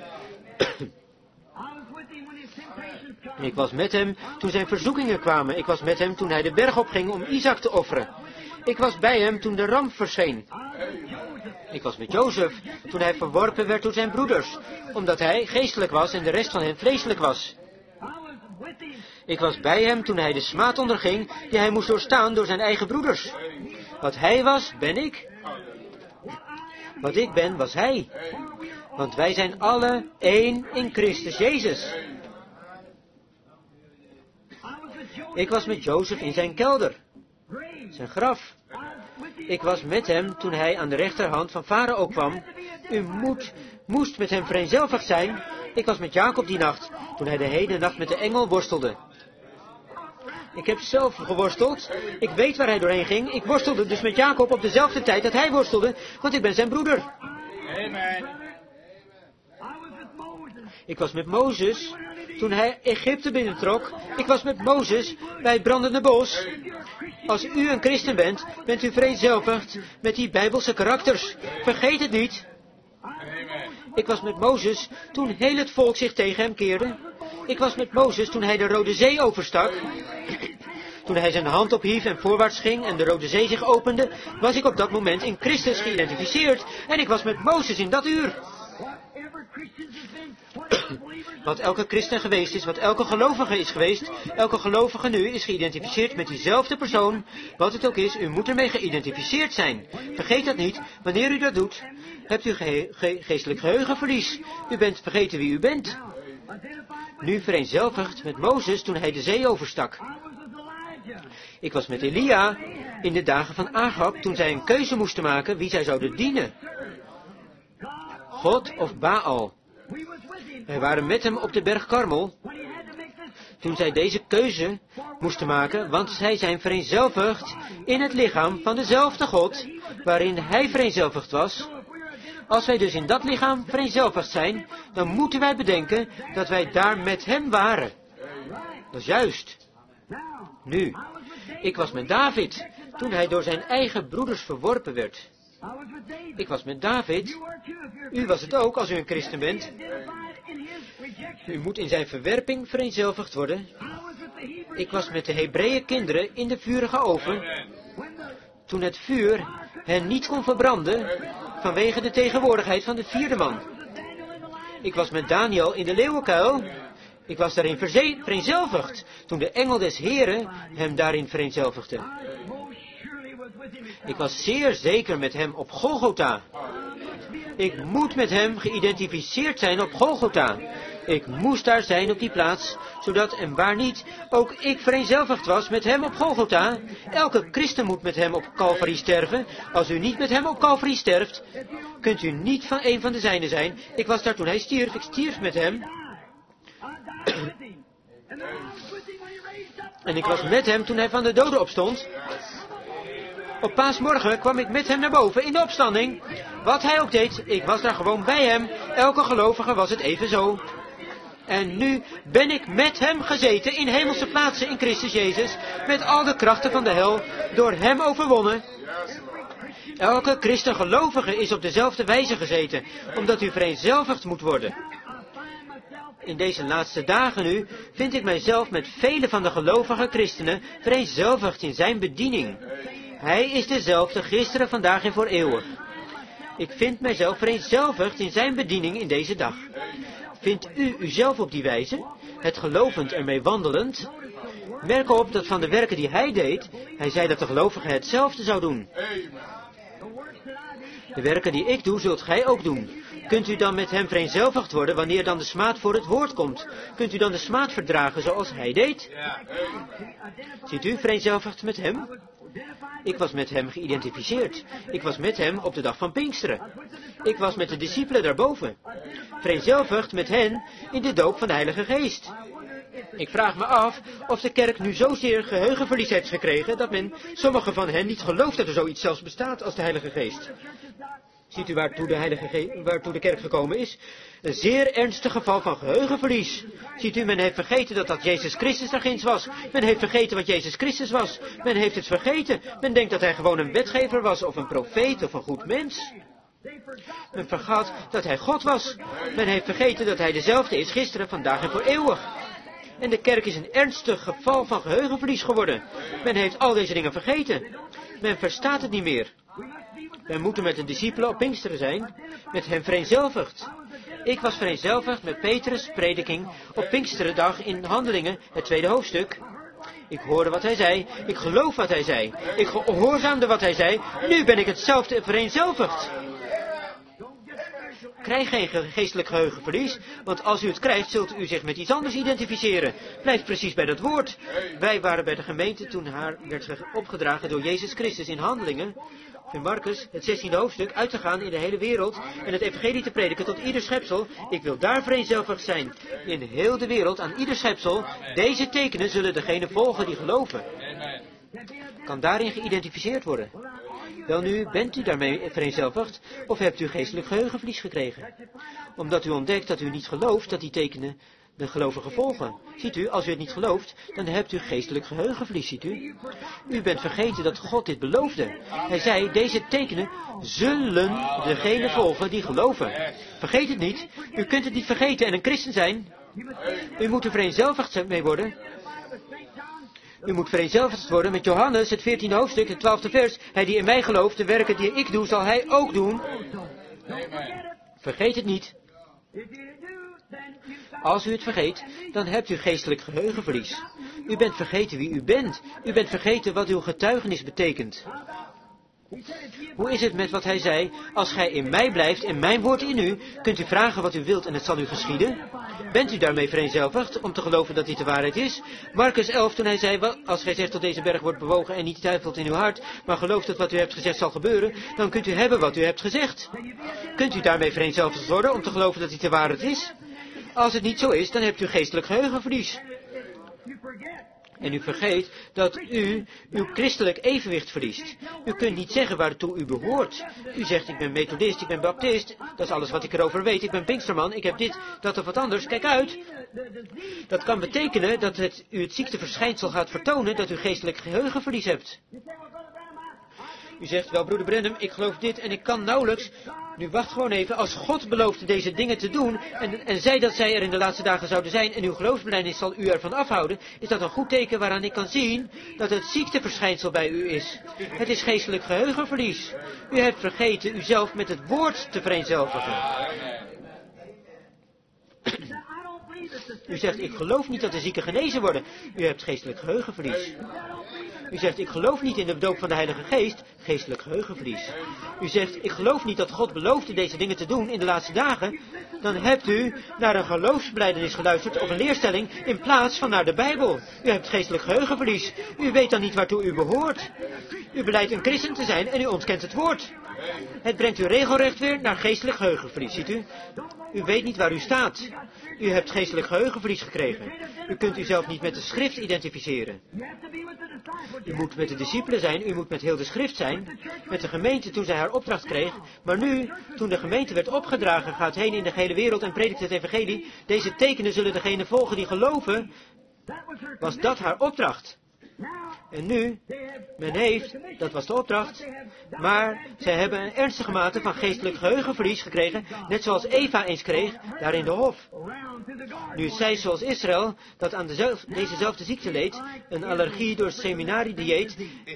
Ik was met hem toen zijn verzoekingen kwamen. Ik was met hem toen hij de berg opging om Isaac te offeren. Ik was bij hem toen de ram verscheen. Ik was met Jozef toen hij verworpen werd door zijn broeders, omdat hij geestelijk was en de rest van hen vleeselijk was. Ik was bij hem toen hij de smaad onderging die hij moest doorstaan door zijn eigen broeders. Wat hij was, ben ik. Wat ik ben, was hij. Want wij zijn alle één in Christus Jezus. Ik was met Jozef in zijn kelder, zijn graf. Ik was met hem toen hij aan de rechterhand van Farao kwam. U moest met hem vereenzelvigd zijn. Ik was met Jacob die nacht, toen hij de hele nacht met de engel worstelde. Ik heb zelf geworsteld. Ik weet waar hij doorheen ging. Ik worstelde dus met Jacob op dezelfde tijd dat hij worstelde, want ik ben zijn broeder. Amen. Ik was met Mozes toen hij Egypte binnentrok. Ik was met Mozes bij het brandende bos. Als u een christen bent, bent u vereenzelvigd met die bijbelse karakters. Vergeet het niet. Ik was met Mozes toen heel het volk zich tegen hem keerde. Ik was met Mozes toen hij de Rode Zee overstak. Toen hij zijn hand ophief en voorwaarts ging en de Rode Zee zich opende, was ik op dat moment in Christus geïdentificeerd. En ik was met Mozes in dat uur. Wat elke christen geweest is, wat elke gelovige is geweest, elke gelovige nu is geïdentificeerd met diezelfde persoon. Wat het ook is, u moet ermee geïdentificeerd zijn. Vergeet dat niet. Wanneer u dat doet, hebt u geestelijk geheugenverlies. U bent vergeten wie u bent. Nu vereenzelvigd met Mozes toen hij de zee overstak. Ik was met Elia in de dagen van Agab toen zij een keuze moesten maken wie zij zouden dienen. God of Baal. Wij waren met hem op de berg Karmel toen zij deze keuze moesten maken, want zij zijn vereenzelvigd in het lichaam van dezelfde God waarin hij vereenzelvigd was. Als wij dus in dat lichaam vereenzelvigd zijn, dan moeten wij bedenken dat wij daar met hem waren. Dat is juist. Nu, ik was met David toen hij door zijn eigen broeders verworpen werd. Ik was met David. U was het ook als u een christen bent. U moet in zijn verwerping vereenzelvigd worden. Ik was met de Hebreeën kinderen in de vurige oven. Toen het vuur hen niet kon verbranden vanwege de tegenwoordigheid van de vierde man. Ik was met Daniel in de leeuwenkuil. Ik was daarin vereenzelvigd toen de engel des Heren hem daarin vereenzelvigde. Ik was zeer zeker met hem op Golgotha. Ik moet met hem geïdentificeerd zijn op Golgotha. Ik moest daar zijn op die plaats, zodat en waar niet, ook ik vereenzelvigd was met hem op Golgotha. Elke christen moet met hem op Calvary sterven. Als u niet met hem op Calvary sterft, kunt u niet van een van de zijnen zijn. Ik was daar toen hij stierf, ik stierf met hem. En ik was met hem toen hij van de doden opstond. Op paasmorgen kwam ik met hem naar boven in de opstanding. Wat hij ook deed, ik was daar gewoon bij hem. Elke gelovige was het even zo. En nu ben ik met hem gezeten in hemelse plaatsen in Christus Jezus. Met al de krachten van de hel, door hem overwonnen. Elke christen gelovige is op dezelfde wijze gezeten, omdat u vereenzelvigd moet worden. In deze laatste dagen nu vind ik mijzelf met vele van de gelovige christenen vereenzelvigd in zijn bediening. Hij is dezelfde gisteren, vandaag en voor eeuwig. Ik vind mijzelf vereenzelvigd in zijn bediening in deze dag. Vindt u uzelf op die wijze, het gelovend ermee wandelend? Merk op dat van de werken die hij deed, hij zei dat de gelovige hetzelfde zou doen. De werken die ik doe, zult gij ook doen. Kunt u dan met hem vereenzelvigd worden wanneer dan de smaad voor het woord komt? Kunt u dan de smaad verdragen zoals hij deed? Ziet u vereenzelvigd met hem? Ik was met hem geïdentificeerd. Ik was met hem op de dag van Pinksteren. Ik was met de discipelen daarboven. Vereenzelvigd met hen in de doop van de Heilige Geest. Ik vraag me af of de kerk nu zozeer geheugenverlies heeft gekregen dat men sommigen van hen niet gelooft dat er zoiets zelfs bestaat als de Heilige Geest. Ziet u waartoe de kerk gekomen is? Een zeer ernstig geval van geheugenverlies. Ziet u, men heeft vergeten dat Jezus Christus daar ginds was. Men heeft vergeten wat Jezus Christus was. Men heeft het vergeten. Men denkt dat hij gewoon een wetgever was, of een profeet, of een goed mens. Men vergat dat hij God was. Men heeft vergeten dat hij dezelfde is gisteren, vandaag en voor eeuwig. En de kerk is een ernstig geval van geheugenverlies geworden. Men heeft al deze dingen vergeten. Men verstaat het niet meer. Wij moeten met de discipelen op Pinksteren zijn, met hen vereenzelvigd. Ik was vereenzelvigd met Petrus' prediking op Pinksterendag in Handelingen, het 2e hoofdstuk. Ik hoorde wat hij zei, ik geloof wat hij zei, ik gehoorzaamde wat hij zei, nu ben ik hetzelfde vereenzelvigd. Krijg geen geestelijk geheugenverlies, want als u het krijgt, zult u zich met iets anders identificeren. Blijf precies bij dat woord. Wij waren bij de gemeente toen haar werd opgedragen door Jezus Christus in Handelingen, in Marcus, het 16e hoofdstuk, uit te gaan in de hele wereld en het evangelie te prediken tot ieder schepsel. Ik wil daar vereenzelvigd zijn. In heel de wereld, aan ieder schepsel. Deze tekenen zullen degene volgen die geloven. Kan daarin geïdentificeerd worden. Welnu, bent u daarmee vereenzelvigd of hebt u geestelijk geheugenverlies gekregen? Omdat u ontdekt dat u niet gelooft dat die tekenen de gelovigen volgen. Ziet u, als u het niet gelooft, dan hebt u geestelijk geheugenverlies, ziet u. U bent vergeten dat God dit beloofde. Hij zei, deze tekenen zullen degene volgen die geloven. Vergeet het niet. U kunt het niet vergeten en een christen zijn. U moet er vereenzelvigd mee worden. U moet vereenzelvigd worden met Johannes, het 14e hoofdstuk, het 12e vers. Hij die in mij gelooft, de werken die ik doe, zal hij ook doen. Vergeet het niet. Als u het vergeet, dan hebt u geestelijk geheugenverlies. U bent vergeten wie u bent. U bent vergeten wat uw getuigenis betekent. Hoe is het met wat hij zei? Als gij in mij blijft en mijn woord in u, kunt u vragen wat u wilt en het zal u geschieden. Bent u daarmee vereenzelvigd om te geloven dat dit de waarheid is? Marcus 11, toen hij zei, als gij zegt dat deze berg wordt bewogen en niet twijfelt in uw hart, maar gelooft dat wat u hebt gezegd zal gebeuren, dan kunt u hebben wat u hebt gezegd. Kunt u daarmee vereenzelvigd worden om te geloven dat dit de waarheid is? Als het niet zo is, dan hebt u geestelijk geheugenverlies. En u vergeet dat u uw christelijk evenwicht verliest. U kunt niet zeggen waartoe u behoort. U zegt, ik ben methodist, ik ben baptist. Dat is alles wat ik erover weet. Ik ben pinksterman, ik heb dit, dat of wat anders. Kijk uit. Dat kan betekenen dat u het ziekteverschijnsel gaat vertonen dat u geestelijk geheugenverlies hebt. U zegt, wel broeder Branham, ik geloof dit en ik kan nauwelijks. Nu wacht gewoon even, als God beloofde deze dingen te doen en zei dat zij er in de laatste dagen zouden zijn en uw geloofsbelijdenis zal u ervan afhouden, is dat een goed teken waaraan ik kan zien dat het ziekteverschijnsel bij u is. Het is geestelijk geheugenverlies. U hebt vergeten uzelf met het woord te vereenzelvigen. U zegt, ik geloof niet dat de zieken genezen worden. U hebt geestelijk geheugenverlies. U zegt, ik geloof niet in de doop van de Heilige Geest, geestelijk geheugenverlies. U zegt, ik geloof niet dat God beloofde deze dingen te doen in de laatste dagen. Dan hebt u naar een geloofsbelijdenis geluisterd of een leerstelling in plaats van naar de Bijbel. U hebt geestelijk geheugenverlies. U weet dan niet waartoe u behoort. U beleidt een christen te zijn en u ontkent het woord. Het brengt u regelrecht weer naar geestelijk geheugenverlies, ziet u? U weet niet waar u staat. U hebt geestelijk geheugenverlies gekregen. U kunt uzelf niet met de schrift identificeren. U moet met de discipelen zijn, u moet met heel de schrift zijn, met de gemeente toen zij haar opdracht kreeg. Maar nu, toen de gemeente werd opgedragen, gaat heen in de gehele wereld en predikt het evangelie. Deze tekenen zullen degenen volgen die geloven. Was dat haar opdracht? En nu, men heeft, dat was de opdracht, maar zij hebben een ernstige mate van geestelijk geheugenverlies gekregen, net zoals Eva eens kreeg, daar in de hof. Nu is zij zoals Israël, dat aan dezezelfde ziekte leed, een allergie door seminariedieet.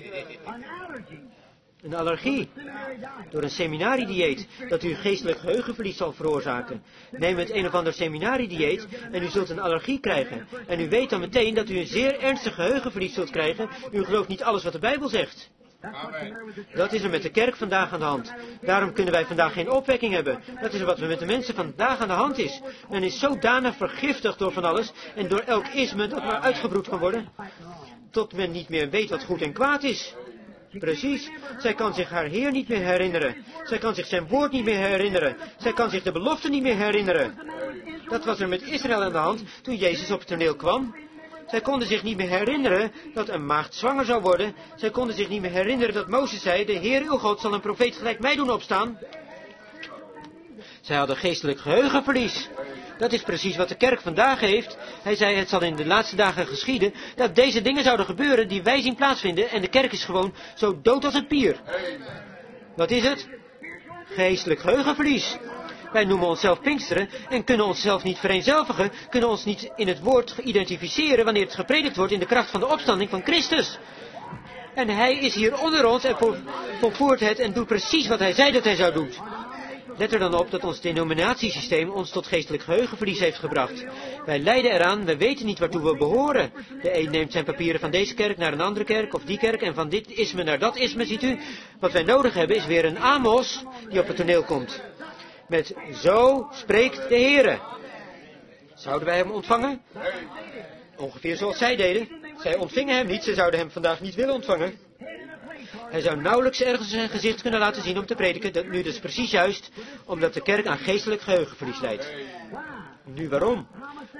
Een allergie door een seminariedieet dat u geestelijk geheugenverlies zal veroorzaken. Neem het een of ander seminariedieet en u zult een allergie krijgen. En u weet dan meteen dat u een zeer ernstig geheugenverlies zult krijgen. U gelooft niet alles wat de Bijbel zegt. Dat is er met de kerk vandaag aan de hand. Daarom kunnen wij vandaag geen opwekking hebben. Dat is wat er met de mensen vandaag aan de hand is. Men is zodanig vergiftigd door van alles en door elk isme dat maar uitgebroed kan worden, tot men niet meer weet wat goed en kwaad is. Precies, zij kan zich haar Heer niet meer herinneren. Zij kan zich zijn woord niet meer herinneren. Zij kan zich de belofte niet meer herinneren. Dat was er met Israël aan de hand toen Jezus op het toneel kwam. Zij konden zich niet meer herinneren dat een maagd zwanger zou worden. Zij konden zich niet meer herinneren dat Mozes zei, de Heer uw God zal een profeet gelijk mij doen opstaan. Zij hadden geestelijk geheugenverlies. Dat is precies wat de kerk vandaag heeft. Hij zei, het zal in de laatste dagen geschieden dat deze dingen zouden gebeuren die wij zien plaatsvinden en de kerk is gewoon zo dood als een pier. Wat is het? Geestelijk geheugenverlies. Wij noemen onszelf Pinksteren en kunnen onszelf niet vereenzelvigen, kunnen ons niet in het woord identificeren wanneer het gepredikt wordt in de kracht van de opstanding van Christus. En hij is hier onder ons en volvoert het en doet precies wat hij zei dat hij zou doen. Let er dan op dat ons denominatiesysteem ons tot geestelijk geheugenverlies heeft gebracht. Wij lijden eraan, we weten niet waartoe we behoren. De een neemt zijn papieren van deze kerk naar een andere kerk of die kerk en van dit isme naar dat isme, ziet u. Wat wij nodig hebben is weer een Amos die op het toneel komt. Met zo spreekt de Heere. Zouden wij hem ontvangen? Ongeveer zoals zij deden. Zij ontvingen hem niet, ze zouden hem vandaag niet willen ontvangen. Hij zou nauwelijks ergens zijn gezicht kunnen laten zien om te prediken. Nu, dat is precies juist omdat de kerk aan geestelijk geheugenverlies lijdt. Nu, waarom?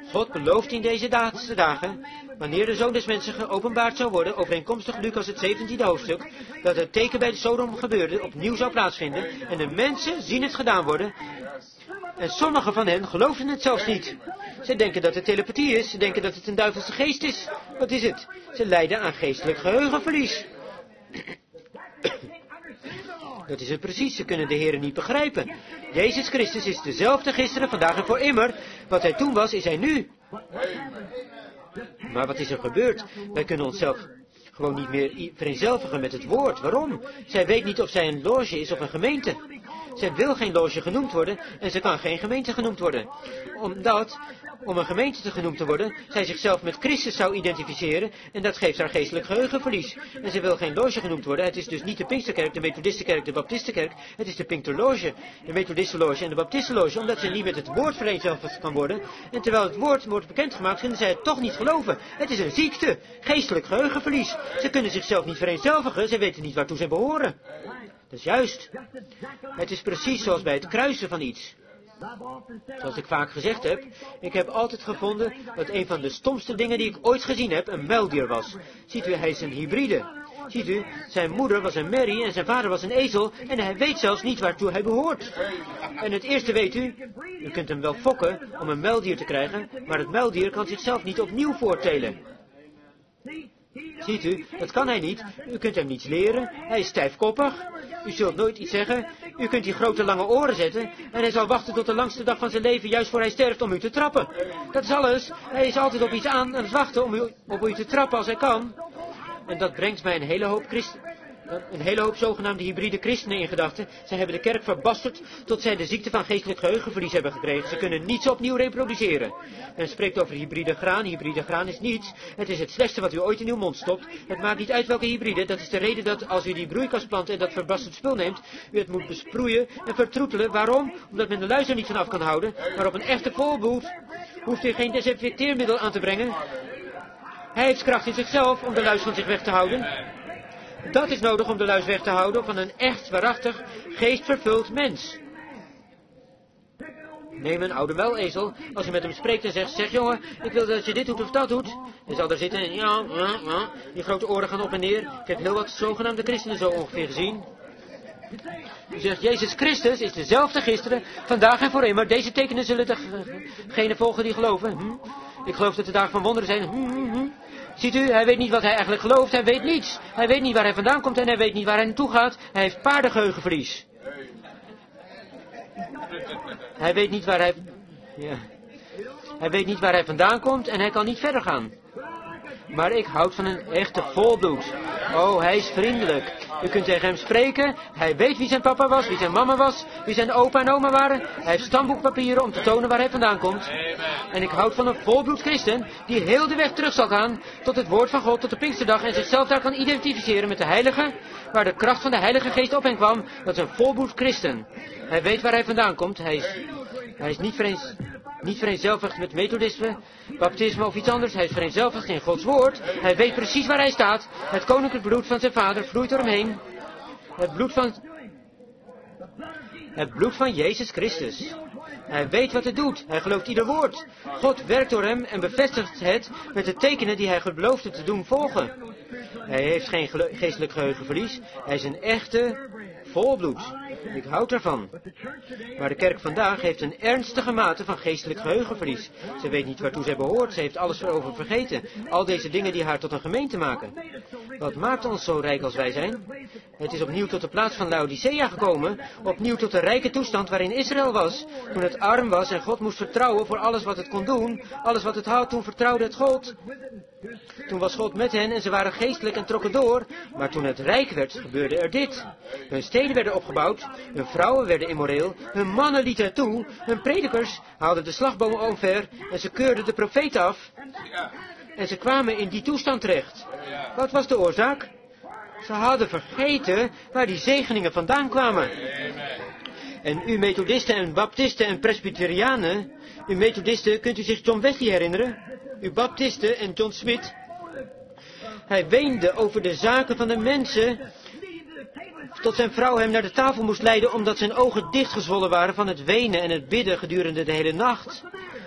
God belooft in deze laatste dagen, wanneer de Zoon des Mensen geopenbaard zou worden, overeenkomstig Lucas het 17e hoofdstuk, dat het teken bij de Sodom gebeurde opnieuw zou plaatsvinden en de mensen zien het gedaan worden. En sommigen van hen geloofden het zelfs niet. Ze denken dat het telepathie is, ze denken dat het een duivelse geest is. Wat is het? Ze lijden aan geestelijk geheugenverlies. Dat is het precies, ze kunnen de Heer niet begrijpen. Jezus Christus is dezelfde gisteren, vandaag en voor immer. Wat hij toen was, is hij nu. Maar wat is er gebeurd? Wij kunnen onszelf gewoon niet meer vereenzelvigen met het woord. Waarom? Zij weet niet of zij een loge is of een gemeente. Zij wil geen loge genoemd worden en ze kan geen gemeente genoemd worden. Omdat, om een gemeente genoemd te worden, zij zichzelf met Christus zou identificeren en dat geeft haar geestelijk geheugenverlies. En ze wil geen loge genoemd worden. Het is dus niet de Pinksterkerk, de Methodistenkerk, de Baptistenkerk. Het is de Pinksterloge, de Methodistenloge en de Baptistenloge, omdat ze niet met het woord vereenzelvigd kan worden. En terwijl het woord wordt bekendgemaakt, kunnen zij het toch niet geloven. Het is een ziekte, geestelijk geheugenverlies. Ze kunnen zichzelf niet vereenzelvigen, ze weten niet waartoe ze behoren. Dat is juist. Het is precies zoals bij het kruisen van iets. Zoals ik vaak gezegd heb, ik heb altijd gevonden dat een van de stomste dingen die ik ooit gezien heb een muildier was. Ziet u, hij is een hybride. Ziet u, zijn moeder was een merrie en zijn vader was een ezel en hij weet zelfs niet waartoe hij behoort. En het eerste weet u kunt hem wel fokken om een muildier te krijgen, maar het muildier kan zichzelf niet opnieuw voorttelen. Ziet u, dat kan hij niet. U kunt hem niets leren. Hij is stijfkoppig. U zult nooit iets zeggen. U kunt die grote lange oren zetten. En hij zal wachten tot de langste dag van zijn leven, juist voor hij sterft, om u te trappen. Dat is alles. Hij is altijd op iets aan het wachten om op u te trappen als hij kan. En dat brengt mij een hele hoop zogenaamde hybride christenen in gedachten. Zij hebben de kerk verbasterd tot zij de ziekte van geestelijk geheugenverlies hebben gekregen. Ze kunnen niets opnieuw reproduceren. Men spreekt over hybride graan. Hybride graan is niets. Het is het slechtste wat u ooit in uw mond stopt. Het maakt niet uit welke hybride. Dat is de reden dat als u die broeikas plant en dat verbasterd spul neemt, u het moet besproeien en vertroetelen. Waarom? Omdat men de luis er niet van af kan houden. Maar op een echte volboet hoeft u geen desinfecteermiddel aan te brengen. Hij heeft kracht in zichzelf om de luis van zich weg te houden. Dat is nodig om de luis weg te houden van een echt, waarachtig, geestvervuld mens. Neem een oude muilezel. Als je met hem spreekt en zegt, zeg jongen, ik wil dat je dit doet of dat doet. Hij zal er zitten en ja, die grote oren gaan op en neer. Ik heb heel wat zogenaamde christenen zo ongeveer gezien. U zegt, Jezus Christus is dezelfde gisteren, vandaag en voor immer. Deze tekenen zullen degene volgen die geloven. Ik geloof dat de dagen van wonderen zijn. Ziet u, hij weet niet wat hij eigenlijk gelooft, hij weet niets. Hij weet niet waar hij vandaan komt en hij weet niet waar hij naartoe gaat. Hij heeft paardengeheugenverlies. Hij weet niet waar hij... Ja. Hij weet niet waar hij vandaan komt en hij kan niet verder gaan. Maar ik houd van een echte volbloed. Oh, hij is vriendelijk. U kunt tegen hem spreken. Hij weet wie zijn papa was, wie zijn mama was, wie zijn opa en oma waren. Hij heeft stamboekpapieren om te tonen waar hij vandaan komt. En ik houd van een volbloed christen die heel de weg terug zal gaan tot het woord van God, tot de Pinksterdag en zichzelf daar kan identificeren met de heilige, waar de kracht van de Heilige Geest op hem kwam. Dat is een volbloed christen. Hij weet waar hij vandaan komt. Hij is niet vereenzelvigd met methodisme, baptisme of iets anders. Hij is vereenzelvigd in Gods woord. Hij weet precies waar hij staat. Het koninklijk bloed van zijn vader vloeit door hem heen. Het bloed van Jezus Christus. Hij weet wat het doet. Hij gelooft ieder woord. God werkt door hem en bevestigt het met de tekenen die hij beloofde te doen volgen. Hij heeft geen geestelijk geheugenverlies. Hij is een echte volbloed. Ik houd ervan. Maar de kerk vandaag heeft een ernstige mate van geestelijk geheugenverlies. Ze weet niet waartoe zij behoort. Ze heeft alles erover vergeten. Al deze dingen die haar tot een gemeente maken. Wat maakt ons zo rijk als wij zijn? Het is opnieuw tot de plaats van Laodicea gekomen. Opnieuw tot de rijke toestand waarin Israël was. Toen het arm was en God moest vertrouwen voor alles wat het kon doen. Alles wat het had, toen vertrouwde het God. Toen was God met hen en ze waren geestelijk en trokken door. Maar toen het rijk werd, gebeurde er dit. Hun steden werden opgebouwd, hun vrouwen werden immoreel, hun mannen lieten het toe, hun predikers haalden de slagbomen omver en ze keurden de profeten af. En ze kwamen in die toestand terecht. Wat was de oorzaak? Ze hadden vergeten waar die zegeningen vandaan kwamen. En u methodisten en baptisten en presbyterianen, u methodisten, kunt u zich John Wesley herinneren? U baptisten en John Smith. Hij weende over de zaken van de mensen, tot zijn vrouw hem naar de tafel moest leiden omdat zijn ogen dichtgezwollen waren van het wenen en het bidden gedurende de hele nacht.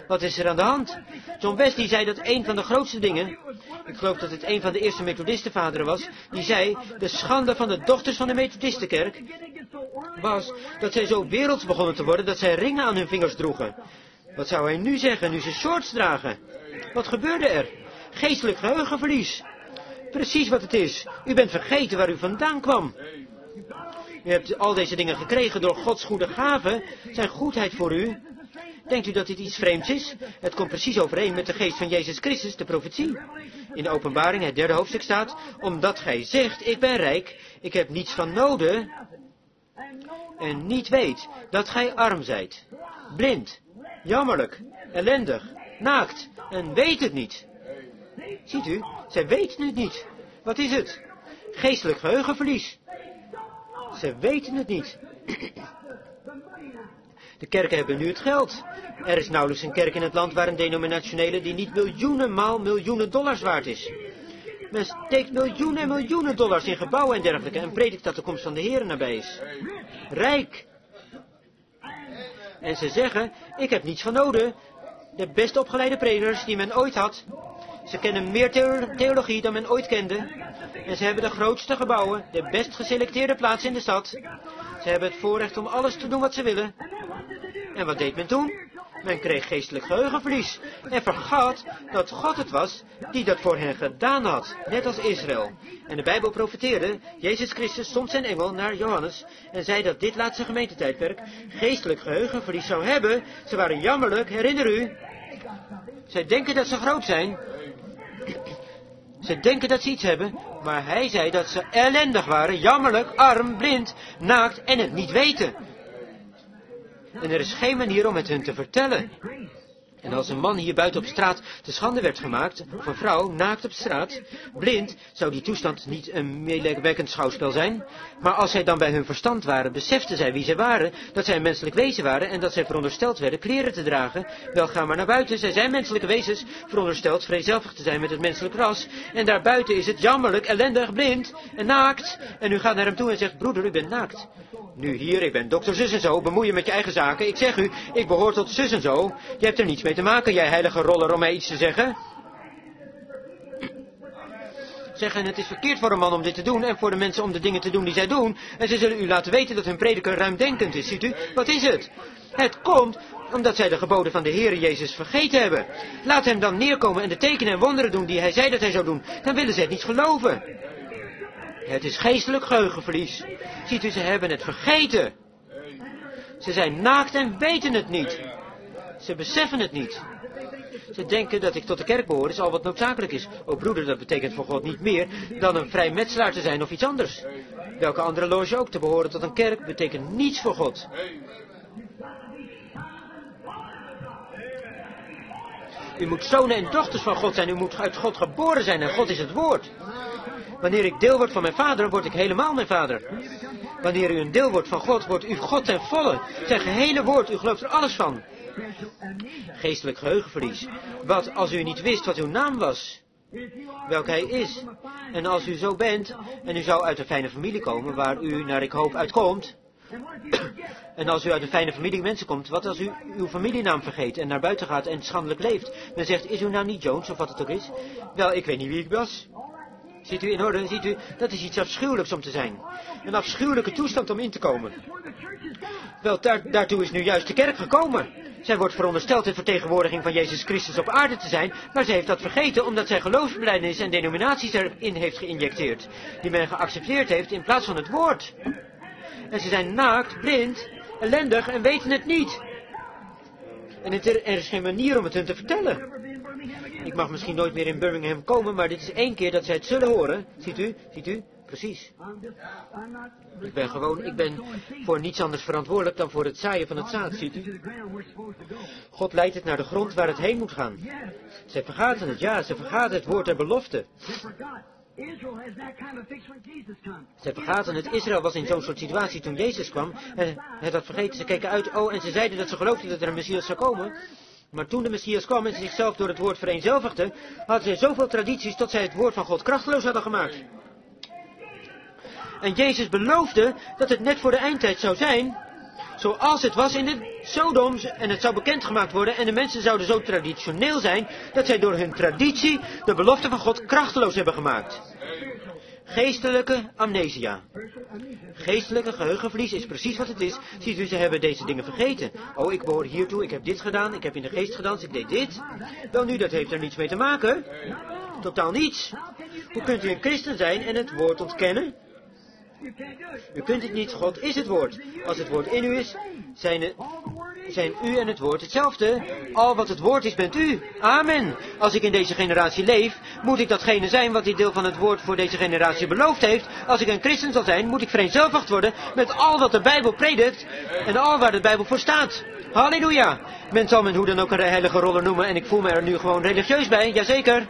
Wat is er aan de hand? John Wesley zei dat een van de grootste dingen, ik geloof dat het een van de eerste Methodistenvaderen was, die zei, de schande van de dochters van de Methodistenkerk was dat zij zo werelds begonnen te worden dat zij ringen aan hun vingers droegen. Wat zou hij nu zeggen, nu ze shorts dragen? Wat gebeurde er? Geestelijk geheugenverlies. Precies wat het is. U bent vergeten waar u vandaan kwam. U hebt al deze dingen gekregen door Gods goede gaven, zijn goedheid voor u. Denkt u dat dit iets vreemds is? Het komt precies overeen met de geest van Jezus Christus, de profetie. In de Openbaring, het 3e hoofdstuk staat, omdat gij zegt, ik ben rijk, ik heb niets van noden, en niet weet dat gij arm zijt, blind, jammerlijk, ellendig, naakt, en weet het niet. Ziet u, zij weten het niet. Wat is het? Geestelijk geheugenverlies. Ze weten het niet. De kerken hebben nu het geld. Er is nauwelijks een kerk in het land waar een denominationele die niet miljoenen maal miljoenen dollars waard is. Men steekt miljoenen en miljoenen dollars in gebouwen en dergelijke en predikt dat de komst van de Heer nabij is. Rijk. En ze zeggen, ik heb niets van noden. De best opgeleide predikers die men ooit had. Ze kennen meer theologie dan men ooit kende. En ze hebben de grootste gebouwen, de best geselecteerde plaats in de stad. Ze hebben het voorrecht om alles te doen wat ze willen. En wat deed men toen? Men kreeg geestelijk geheugenverlies en vergat dat God het was die dat voor hen gedaan had, net als Israël. En de Bijbel profeteerde, Jezus Christus zond zijn engel naar Johannes en zei dat dit laatste gemeentetijdperk geestelijk geheugenverlies zou hebben. Ze waren jammerlijk, herinner u? Zij denken dat ze groot zijn. Ze denken dat ze iets hebben, maar hij zei dat ze ellendig waren, jammerlijk, arm, blind, naakt en het niet weten. En er is geen manier om het hun te vertellen. En als een man hier buiten op straat te schande werd gemaakt, of een vrouw naakt op straat, blind, zou die toestand niet een meelijwekkend schouwspel zijn. Maar als zij dan bij hun verstand waren, beseften zij wie zij waren, dat zij een menselijk wezen waren en dat zij verondersteld werden kleren te dragen. Wel, ga maar naar buiten, zij zijn menselijke wezens, verondersteld vrezelvig te zijn met het menselijk ras. En daarbuiten is het jammerlijk, ellendig, blind en naakt. En u gaat naar hem toe en zegt, broeder, u bent naakt. Nu hier, ik ben dokter zus en zo, bemoei je met je eigen zaken. Ik zeg u, ik behoor tot zus en zo. Je hebt er niets mee te maken, jij heilige roller, om mij iets te zeggen. Zeggen, het is verkeerd voor een man om dit te doen en voor de mensen om de dingen te doen die zij doen. En ze zullen u laten weten dat hun prediker ruimdenkend is. Ziet u, wat is het? Het komt omdat zij de geboden van de Heere Jezus vergeten hebben. Laat hem dan neerkomen en de tekenen en wonderen doen die hij zei dat hij zou doen. Dan willen ze het niet geloven. Het is geestelijk geheugenverlies. Ziet u, ze hebben het vergeten. Ze zijn naakt en weten het niet. Ze beseffen het niet. Ze denken dat ik tot de kerk behoor is al wat noodzakelijk is. O broeder, dat betekent voor God niet meer dan een vrijmetselaar te zijn of iets anders. Welke andere loge ook, te behoren tot een kerk betekent niets voor God. U moet zonen en dochters van God zijn. U moet uit God geboren zijn en God is het woord. Wanneer ik deel word van mijn vader, word ik helemaal mijn vader. Wanneer u een deel wordt van God, wordt u God ten volle. Zijn gehele woord, u gelooft er alles van. Geestelijk geheugenverlies. Wat als u niet wist wat uw naam was? Welke hij is. En als u zo bent, en u zou uit een fijne familie komen, waar u, naar ik hoop, uitkomt. En als u uit een fijne familie mensen komt, wat als u uw familienaam vergeet en naar buiten gaat en schandelijk leeft? Men zegt, is uw naam niet Jones, of wat het ook is? Wel, ik weet niet wie ik was. Ziet u in orde, ziet u, dat is iets afschuwelijks om te zijn. Een afschuwelijke toestand om in te komen. Wel, daartoe is nu juist de kerk gekomen. Zij wordt verondersteld in vertegenwoordiging van Jezus Christus op aarde te zijn, maar zij heeft dat vergeten omdat zij geloofsbelijdenis en denominaties erin heeft geïnjecteerd, die men geaccepteerd heeft in plaats van het woord. En ze zijn naakt, blind, ellendig en weten het niet. En er is geen manier om het hun te vertellen. Ik mag misschien nooit meer in Birmingham komen, maar dit is 1 keer dat zij het zullen horen. Ziet u, precies. Ik ben voor niets anders verantwoordelijk dan voor het zaaien van het zaad, ziet u. God leidt het naar de grond waar het heen moet gaan. Zij vergaten het, ja, ze vergaten het woord der belofte. Zij vergaten het, Israël was in zo'n soort situatie toen Jezus kwam. En het had vergeten, ze keken uit, en ze zeiden dat ze geloofden dat er een Messias zou komen. Maar toen de Messias kwam en ze zichzelf door het woord vereenzelvigden, hadden zij zoveel tradities tot zij het woord van God krachteloos hadden gemaakt. En Jezus beloofde dat het net voor de eindtijd zou zijn. zoals het was in de Sodoms, en het zou bekendgemaakt worden en de mensen zouden zo traditioneel zijn dat zij door hun traditie de belofte van God krachteloos hebben gemaakt. Geestelijke amnesia. Geestelijke geheugenverlies is precies wat het is. Ziet u, ze hebben deze dingen vergeten. Oh, ik behoor hiertoe, ik heb dit gedaan, ik heb in de geest gedanst, ik deed dit. Wel nu, dat heeft er niets mee te maken. Totaal niets. Hoe kunt u een christen zijn en het woord ontkennen? U kunt het niet, God is het woord. Als het woord in u is, zijn u en het woord hetzelfde. Al wat het woord is, bent u. Amen. Als ik in deze generatie leef, moet ik datgene zijn wat dit deel van het woord voor deze generatie beloofd heeft. Als ik een christen zal zijn, moet ik vereenzelvigd worden met al wat de Bijbel predikt en al waar de Bijbel voor staat. Halleluja. Men zal men hoe dan ook een heilige roller noemen en ik voel me er nu gewoon religieus bij, jazeker.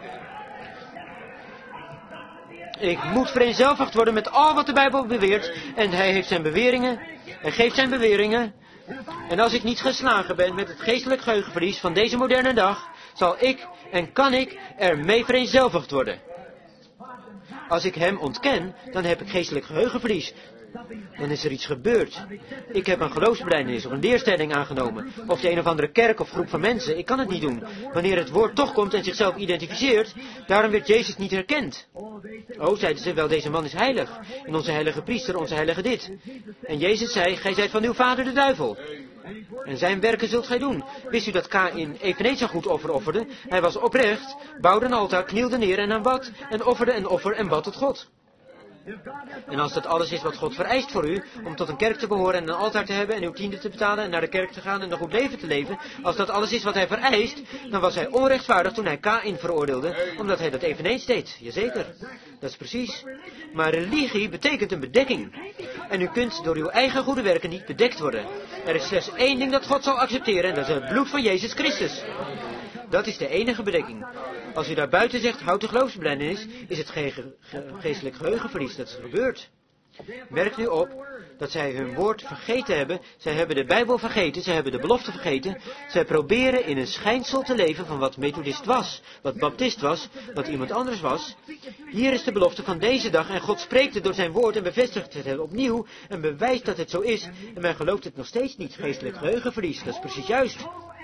Ik moet vereenzelvigd worden met al wat de Bijbel beweert. En hij heeft zijn beweringen. Hij geeft zijn beweringen. En als ik niet geslagen ben met het geestelijk geheugenverlies van deze moderne dag, zal ik en kan ik ermee vereenzelvigd worden. Als ik hem ontken, dan heb ik geestelijk geheugenverlies. Dan is er iets gebeurd. Ik heb een geloofsbelijdenis of een leerstelling aangenomen. Of de een of andere kerk of groep van mensen. Ik kan het niet doen. Wanneer het woord toch komt en zichzelf identificeert, daarom werd Jezus niet herkend. Oh, zeiden ze, wel, deze man is heilig. En onze heilige priester, onze heilige dit. En Jezus zei, gij zijt van uw vader de duivel. En zijn werken zult gij doen. Wist u dat Kaïn eveneens een goed offer offerde? Hij was oprecht, bouwde een altaar, knielde neer en aanbad. En offerde een offer en bad tot God. En als dat alles is wat God vereist voor u, om tot een kerk te behoren en een altaar te hebben en uw tiende te betalen en naar de kerk te gaan en een goed leven te leven, als dat alles is wat hij vereist, dan was hij onrechtvaardig toen hij Kaïn veroordeelde, omdat hij dat eveneens deed. Jazeker, dat is precies. Maar religie betekent een bedekking. En u kunt door uw eigen goede werken niet bedekt worden. Er is slechts één ding dat God zal accepteren en dat is het bloed van Jezus Christus. Dat is de enige bedekking. Als u daar buiten zegt, houd de geloofsbelijdenis, is het geestelijk geheugenverlies. Dat is gebeurd. Merk nu op dat zij hun woord vergeten hebben. Zij hebben de Bijbel vergeten, zij hebben de belofte vergeten. Zij proberen in een schijnsel te leven van wat methodist was, wat baptist was, wat iemand anders was. Hier is de belofte van deze dag en God spreekt het door zijn woord en bevestigt het opnieuw en bewijst dat het zo is. En men gelooft het nog steeds niet. Geestelijk geheugenverlies, dat is precies juist.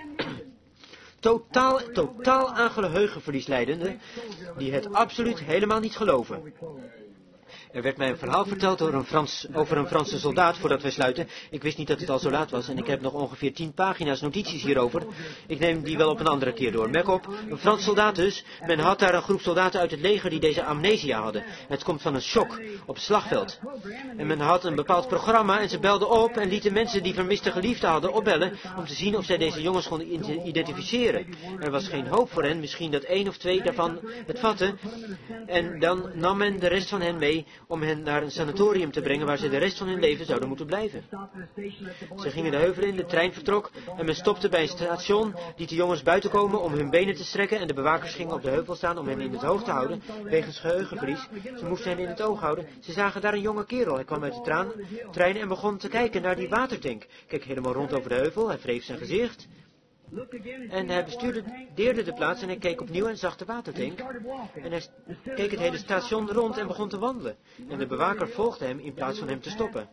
Totaal aan geheugenverlies lijdende, die het absoluut helemaal niet geloven. Er werd mij een verhaal verteld over een Franse soldaat voordat wij sluiten. Ik wist niet dat het al zo laat was en ik heb nog ongeveer 10 pagina's notities hierover. Ik neem die wel op een andere keer door. Merk op, een Frans soldaat dus. Men had daar een groep soldaten uit het leger die deze amnesia hadden. Het komt van een shock op het slagveld. En men had een bepaald programma en ze belden op en lieten mensen die vermiste geliefden hadden opbellen om te zien of zij deze jongens konden identificeren. Er was geen hoop voor hen, misschien dat 1 of 2 daarvan het vatten. En dan nam men de rest van hen mee om hen naar een sanatorium te brengen waar ze de rest van hun leven zouden moeten blijven. Ze gingen de heuvel in, de trein vertrok en men stopte bij een station, liet de jongens buiten komen om hun benen te strekken en de bewakers gingen op de heuvel staan om hen in het oog te houden, wegens geheugenverlies. Ze moesten hen in het oog houden. Ze zagen daar een jonge kerel. Hij kwam uit de trein en begon te kijken naar die watertank. Keek helemaal rond over de heuvel, hij wreef zijn gezicht. En hij bestudeerde de plaats en hij keek opnieuw en zag de watertank. En hij keek het hele station rond en begon te wandelen. En de bewaker volgde hem in plaats van hem te stoppen.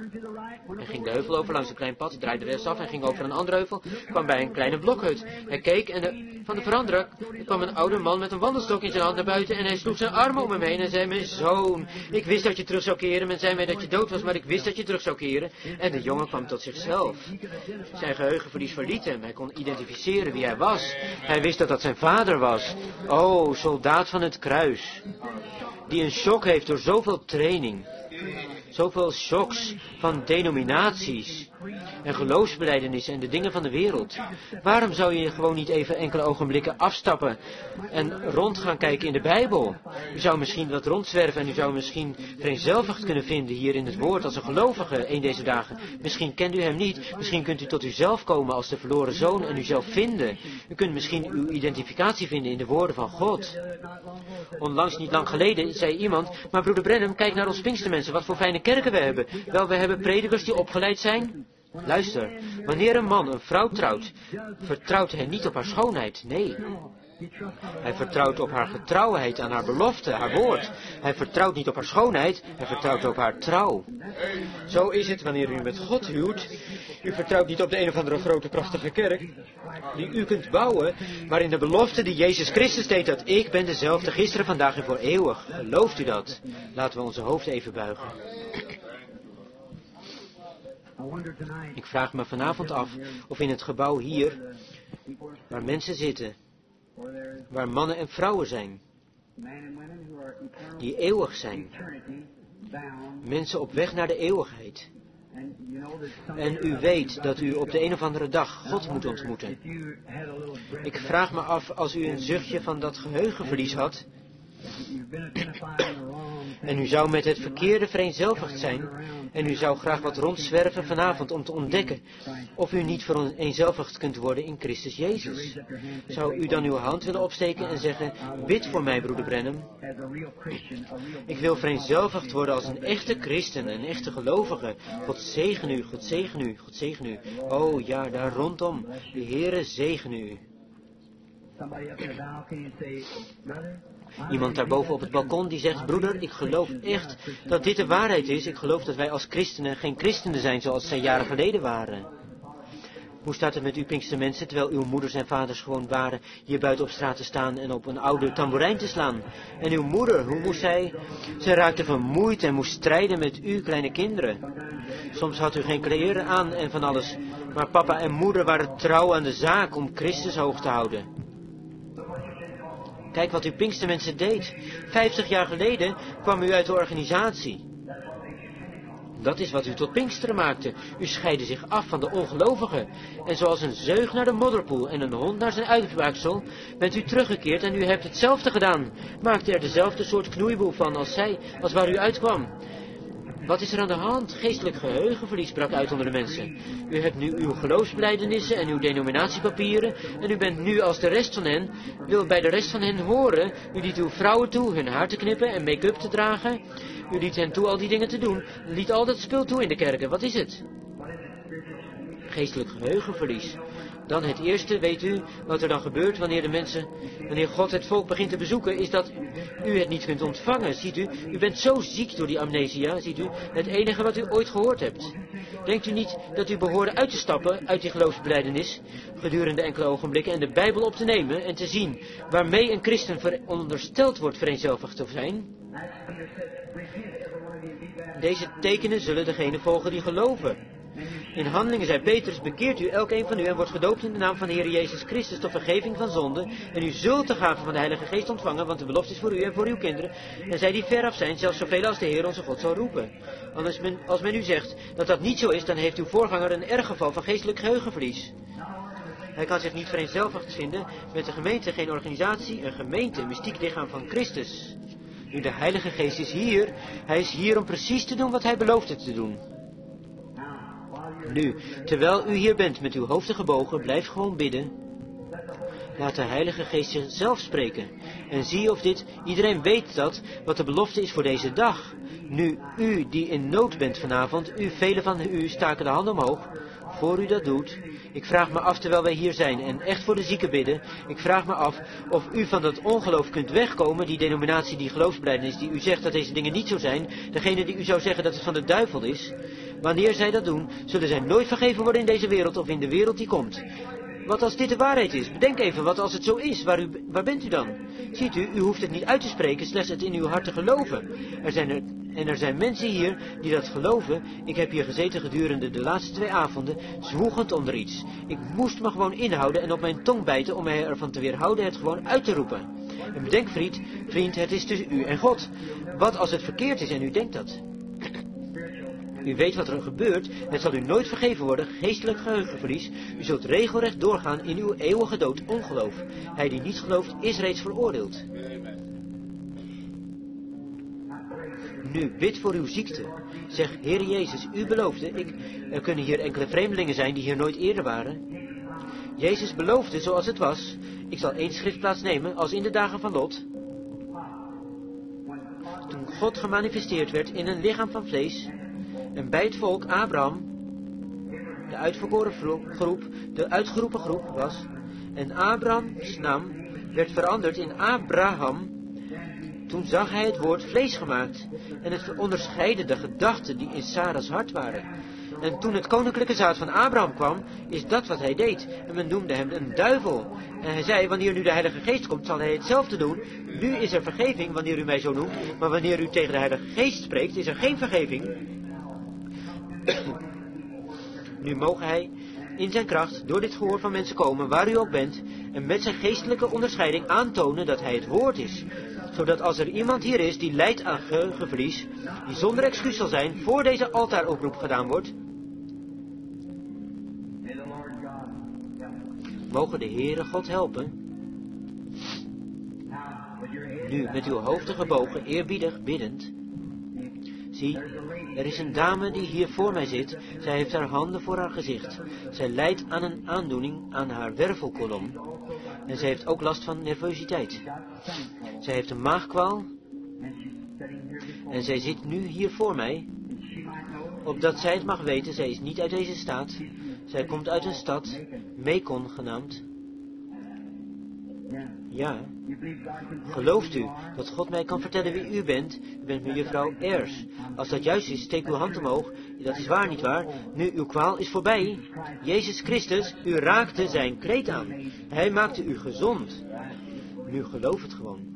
Hij ging de heuvel over langs een klein pad, draaide rechts af en ging over een andere heuvel, kwam bij een kleine blokhut. Hij keek en van de verandering kwam een oude man met een wandelstok in zijn hand naar buiten en hij sloeg zijn armen om hem heen en zei, mijn zoon, ik wist dat je terug zou keren, men zei mij dat je dood was, maar ik wist dat je terug zou keren. En de jongen kwam tot zichzelf. Zijn geheugenverlies verliet hem, hij kon identificeren wie hij was. Hij wist dat dat zijn vader was. Oh, soldaat van het kruis, die een shock heeft door zoveel training. Zoveel shocks van denominaties en geloofsbelijdenissen en de dingen van de wereld. Waarom zou je gewoon niet even enkele ogenblikken afstappen en rond gaan kijken in de Bijbel? U zou misschien wat rondzwerven en u zou misschien vereenzelvigd kunnen vinden hier in het woord als een gelovige in deze dagen. Misschien kent u hem niet, misschien kunt u tot uzelf komen als de verloren zoon en uzelf vinden. U kunt misschien uw identificatie vinden in de woorden van God. Onlangs, niet lang geleden, zei iemand, maar broeder Branham, kijk naar ons Pinkstermensen, wat voor fijne kerken we hebben. Wel, we hebben predikers die opgeleid zijn. Luister, wanneer een man een vrouw trouwt, vertrouwt hij niet op haar schoonheid, nee. Hij vertrouwt op haar getrouwheid aan haar belofte, haar woord. Hij vertrouwt niet op haar schoonheid, hij vertrouwt op haar trouw. Zo is het wanneer u met God huwt. U vertrouwt niet op de een of andere grote prachtige kerk die u kunt bouwen, maar in de belofte die Jezus Christus deed dat ik ben dezelfde gisteren, vandaag en voor eeuwig. Gelooft u dat? Laten we onze hoofden even buigen. Ik vraag me vanavond af of in het gebouw hier, waar mensen zitten, waar mannen en vrouwen zijn, die eeuwig zijn, mensen op weg naar de eeuwigheid. En u weet dat u op de een of andere dag God moet ontmoeten. Ik vraag me af, als u een zuchtje van dat geheugenverlies had, en u zou met het verkeerde vereenzelvigd zijn, en u zou graag wat rondzwerven vanavond om te ontdekken of u niet vereenzelvigd kunt worden in Christus Jezus. Zou u dan uw hand willen opsteken en zeggen, bid voor mij, broeder Branham. Ik wil vereenzelvigd worden als een echte christen, een echte gelovige. God zegen u, God zegen u, God zegen u. Oh ja, daar rondom. De Heere zegen u. Iemand daarboven op het balkon die zegt, broeder, ik geloof echt dat dit de waarheid is. Ik geloof dat wij als christenen geen christenen zijn zoals zij jaren geleden waren. Hoe staat het met u Pinkstermensen, terwijl uw moeders en vaders gewoon waren hier buiten op straat te staan en op een oude tamboerijn te slaan? En uw moeder, hoe moest zij? Zij raakte vermoeid en moest strijden met u kleine kinderen. Soms had u geen kleren aan en van alles, maar papa en moeder waren trouw aan de zaak om Christus hoog te houden. Kijk wat u Pinkstermensen deed. 50 jaar geleden kwam u uit de organisatie. Dat is wat u tot Pinksteren maakte. U scheidde zich af van de ongelovigen. En zoals een zeug naar de modderpoel en een hond naar zijn uitbuiksel, bent u teruggekeerd en u hebt hetzelfde gedaan. Maakte er dezelfde soort knoeiboel van als waar u uitkwam. Wat is er aan de hand? Geestelijk geheugenverlies brak uit onder de mensen. U hebt nu uw geloofsbelijdenissen en uw denominatiepapieren en u bent nu als de rest van hen, wil bij de rest van hen horen. U liet uw vrouwen toe hun haar te knippen en make-up te dragen. U liet hen toe al die dingen te doen. U liet al dat spul toe in de kerken. Wat is het? Geestelijk geheugenverlies. Dan het eerste, weet u, wat er dan gebeurt wanneer God het volk begint te bezoeken, is dat u het niet kunt ontvangen. Ziet u, u bent zo ziek door die amnesia, ziet u, het enige wat u ooit gehoord hebt. Denkt u niet dat u behoorde uit te stappen uit die geloofsbelijdenis, gedurende enkele ogenblikken, en de Bijbel op te nemen en te zien waarmee een christen verondersteld wordt vereenzelvigd te zijn? Deze tekenen zullen degene volgen die geloven. In Handelingen zei Petrus, bekeert u elkeen van u en wordt gedoopt in de naam van de Heer Jezus Christus tot vergeving van zonde. En u zult de gave van de Heilige Geest ontvangen, want de belofte is voor u en voor uw kinderen. En zij die veraf zijn, zelfs zoveel als de Heer onze God zal roepen. Als men u zegt dat dat niet zo is, dan heeft uw voorganger een erg geval van geestelijk geheugenverlies. Hij kan zich niet vereenzelvigd vinden met de gemeente, geen organisatie, een gemeente, een mystiek lichaam van Christus. Nu, de Heilige Geest is hier. Hij is hier om precies te doen wat hij beloofde te doen. Nu, terwijl u hier bent met uw hoofden gebogen, blijf gewoon bidden. Laat de Heilige Geest zichzelf spreken. En zie of iedereen weet dat, wat de belofte is voor deze dag. Nu, u die in nood bent vanavond, velen van u staken de handen omhoog. Voor u dat doet, ik vraag me af terwijl wij hier zijn en echt voor de zieken bidden, ik vraag me af of u van dat ongeloof kunt wegkomen, die denominatie, die geloofsbelijdenis, die u zegt dat deze dingen niet zo zijn, degene die u zou zeggen dat het van de duivel is. Wanneer zij dat doen, zullen zij nooit vergeven worden in deze wereld of in de wereld die komt. Wat als dit de waarheid is? Bedenk even, wat als het zo is? Waar bent u dan? Ziet u, u hoeft het niet uit te spreken, slechts het in uw hart te geloven. Er zijn mensen hier die dat geloven. Ik heb hier gezeten gedurende de laatste 2 avonden, zwoegend onder iets. Ik moest me gewoon inhouden en op mijn tong bijten om mij ervan te weerhouden het gewoon uit te roepen. En bedenk, vriend, het is tussen u en God. Wat als het verkeerd is en u denkt dat? U weet wat er gebeurt, het zal u nooit vergeven worden, geestelijk geheugenverlies. U zult regelrecht doorgaan in uw eeuwige dood, ongeloof. Hij die niet gelooft, is reeds veroordeeld. Nu, bid voor uw ziekte. Zeg, Heer Jezus, u beloofde, er kunnen hier enkele vreemdelingen zijn die hier nooit eerder waren. Jezus beloofde zoals het was, ik zal 1 schriftplaats nemen als in de dagen van Lot. Toen God gemanifesteerd werd in een lichaam van vlees, en bij het volk Abraham, de uitgeroepen groep was, en Abrahams naam werd veranderd in Abraham. Toen zag hij het woord vlees gemaakt en het onderscheidde de gedachten die in Sarah's hart waren. En toen het koninklijke zaad van Abraham kwam, is dat wat hij deed. En men noemde hem een duivel. En hij zei, wanneer nu de Heilige Geest komt, zal hij hetzelfde doen. Nu is er vergeving, wanneer u mij zo noemt. Maar wanneer u tegen de Heilige Geest spreekt, is er geen vergeving. Nu mogen hij in zijn kracht door dit gehoor van mensen komen, waar u ook bent, en met zijn geestelijke onderscheiding aantonen dat hij het woord is. Zodat als er iemand hier is die lijdt aan geheugenverlies, die zonder excuus zal zijn, voor deze altaaroproep gedaan wordt, mogen de Heere God helpen. Nu, met uw hoofden gebogen, eerbiedig biddend. Zie, er is een dame die hier voor mij zit. Zij heeft haar handen voor haar gezicht. Zij lijdt aan een aandoening aan haar wervelkolom. En zij heeft ook last van nervositeit. Zij heeft een maagkwaal. En zij zit nu hier voor mij. Opdat zij het mag weten, zij is niet uit deze staat. Zij komt uit een stad, Mekon genaamd. Ja. Gelooft u dat God mij kan vertellen wie u bent? U bent mevrouw Ayers. Als dat juist is, steek uw hand omhoog. Dat is waar, niet waar? Nu, uw kwaal is voorbij. Jezus Christus, u raakte zijn kleed aan. Hij maakte u gezond. Nu geloof het gewoon.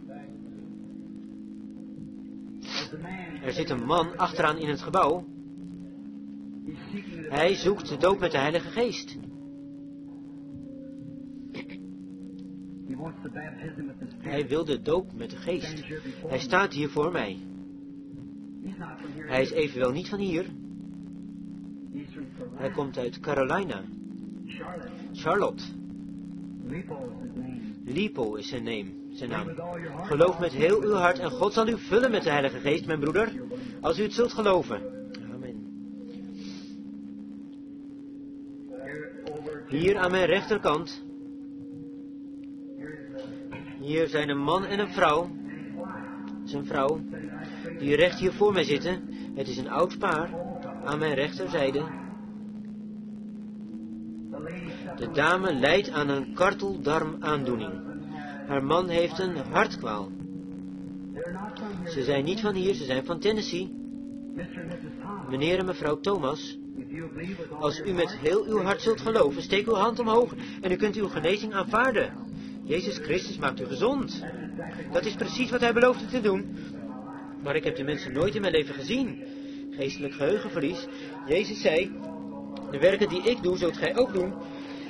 Er zit een man achteraan in het gebouw. Hij zoekt de doop met de Heilige Geest. Hij wil de doop met de Geest. Hij staat hier voor mij. Hij is evenwel niet van hier. Hij komt uit Carolina. Charlotte. Lipo is zijn naam. Geloof met heel uw hart en God zal u vullen met de Heilige Geest, mijn broeder, als u het zult geloven. Amen. Hier aan mijn rechterkant. Hier zijn een man en een vrouw. Zijn vrouw. Die recht hier voor mij zitten. Het is een oud paar. Aan mijn rechterzijde. De dame lijdt aan een karteldarmaandoening. Haar man heeft een hartkwaal. Ze zijn niet van hier, ze zijn van Tennessee. Meneer en mevrouw Thomas. Als u met heel uw hart zult geloven, steek uw hand omhoog en u kunt uw genezing aanvaarden. Jezus Christus maakt u gezond. Dat is precies wat hij beloofde te doen. Maar ik heb die mensen nooit in mijn leven gezien. Geestelijk geheugenverlies. Jezus zei, de werken die ik doe, zult gij ook doen.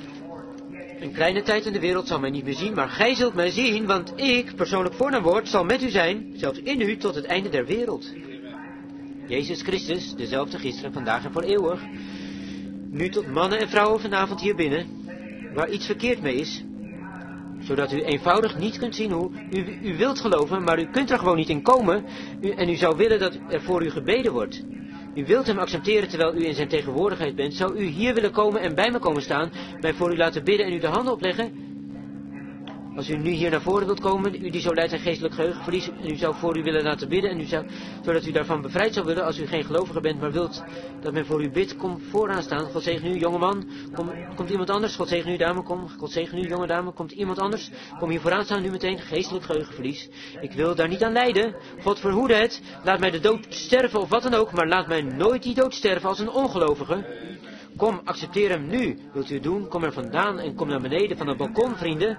Een kleine tijd in de wereld zal mij niet meer zien, maar gij zult mij zien, want ik, persoonlijk voornaamwoord, zal met u zijn, zelfs in u, tot het einde der wereld. Jezus Christus, dezelfde gisteren, vandaag en voor eeuwig. Nu tot mannen en vrouwen vanavond hier binnen, waar iets verkeerd mee is, zodat u eenvoudig niet kunt zien hoe u wilt geloven, maar u kunt er gewoon niet in komen, en u zou willen dat er voor u gebeden wordt. U wilt hem accepteren terwijl u in zijn tegenwoordigheid bent. Zou u hier willen komen en bij me komen staan, mij voor u laten bidden en u de handen opleggen? Als u nu hier naar voren wilt komen, u die zo lijdt aan geestelijk geheugenverlies, en u zou voor u willen laten bidden, en zodat u daarvan bevrijd zou willen, als u geen gelovige bent, maar wilt dat men voor u bidt, kom vooraan staan. God zegen u, jongeman. Komt iemand anders? God zegen u, dame. Kom. God zegen u, jonge dame. Komt iemand anders? Kom hier vooraan staan, nu meteen. Geestelijk geheugenverlies. Ik wil daar niet aan lijden. God verhoede het. Laat mij de dood sterven of wat dan ook, maar laat mij nooit die dood sterven als een ongelovige. Kom, accepteer hem nu. Wilt u het doen? Kom er vandaan en kom naar beneden van het balkon, vrienden.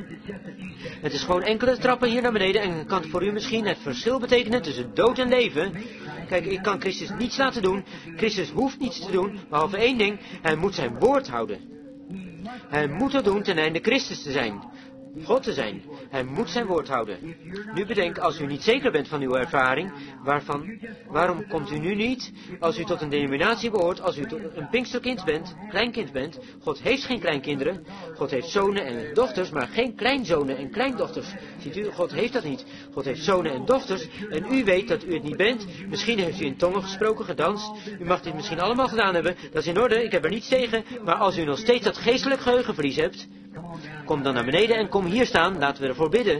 Het is gewoon enkele trappen hier naar beneden en kan voor u misschien het verschil betekenen tussen dood en leven. Kijk, ik kan Christus niets laten doen. Christus hoeft niets te doen, behalve één ding. Hij moet zijn woord houden. Hij moet het doen ten einde Christus te zijn. God te zijn. Hij moet zijn woord houden. Nu bedenk, als u niet zeker bent van uw ervaring, waarom komt u nu niet, als u tot een denominatie behoort, als u een pinksterkind bent, kleinkind bent? God heeft geen kleinkinderen. God heeft zonen en dochters, maar geen kleinzonen en kleindochters. Ziet u, God heeft dat niet. God heeft zonen en dochters, en u weet dat u het niet bent. Misschien heeft u in tongen gesproken, gedanst. U mag dit misschien allemaal gedaan hebben. Dat is in orde, ik heb er niets tegen. Maar als u nog steeds dat geestelijk geheugenverlies hebt, kom dan naar beneden en kom hier staan, laten we ervoor bidden.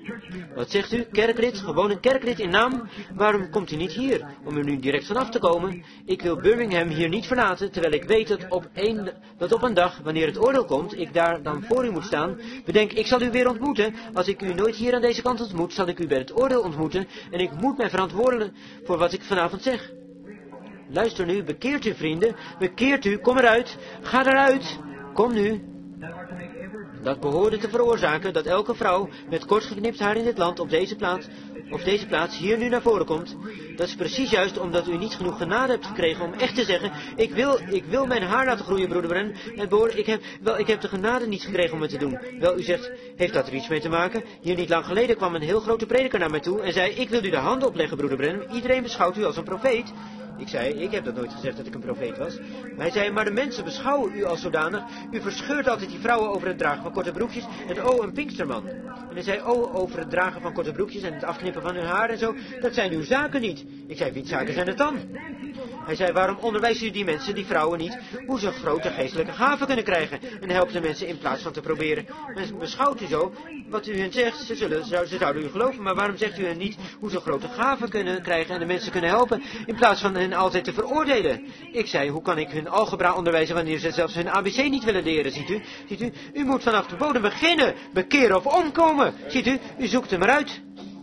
Wat zegt u? Kerklid? Gewoon een kerklid in naam? Waarom komt u niet hier? Om er nu direct vanaf te komen? Ik wil Birmingham hier niet verlaten, terwijl ik weet dat op een dag, wanneer het oordeel komt, ik daar dan voor u moet staan. Bedenk, ik zal u weer ontmoeten. Als ik u nooit hier aan deze kant ontmoet, zal ik u bij het oordeel ontmoeten. En ik moet mij verantwoorden voor wat ik vanavond zeg. Luister nu, bekeert u vrienden, bekeert u, kom eruit, ga eruit, kom nu. Dat behoorde te veroorzaken dat elke vrouw met kortgeknipt haar in dit land op deze plaats hier nu naar voren komt. Dat is precies juist omdat u niet genoeg genade hebt gekregen om echt te zeggen, ik wil mijn haar laten groeien, broeder Brennan. En broer, ik heb de genade niet gekregen om het te doen. Wel, u zegt, heeft dat er iets mee te maken? Hier niet lang geleden kwam een heel grote prediker naar mij toe en zei, ik wil u de handen opleggen, broeder Brennan. Iedereen beschouwt u als een profeet. Ik zei, ik heb dat nooit gezegd dat ik een profeet was. Maar hij zei, maar de mensen beschouwen u als zodanig. U verscheurt altijd die vrouwen over het dragen van korte broekjes. En een pinksterman. En hij zei, over het dragen van korte broekjes en het afknippen van hun haar en zo. Dat zijn uw zaken niet. Ik zei, wiens zaken zijn het dan? Hij zei, waarom onderwijst u die mensen, die vrouwen niet, hoe ze grote geestelijke gaven kunnen krijgen? En helpt de mensen in plaats van te proberen. Men beschouwt u zo, wat u hen zegt, ze zouden u geloven. Maar waarom zegt u hen niet hoe ze grote gaven kunnen krijgen en de mensen kunnen helpen, in plaats van hen altijd te veroordelen? Ik zei, hoe kan ik hun algebra onderwijzen wanneer ze zelfs hun ABC niet willen leren, ziet u? U moet vanaf de bodem beginnen, bekeren of omkomen. Ziet u zoekt hem eruit.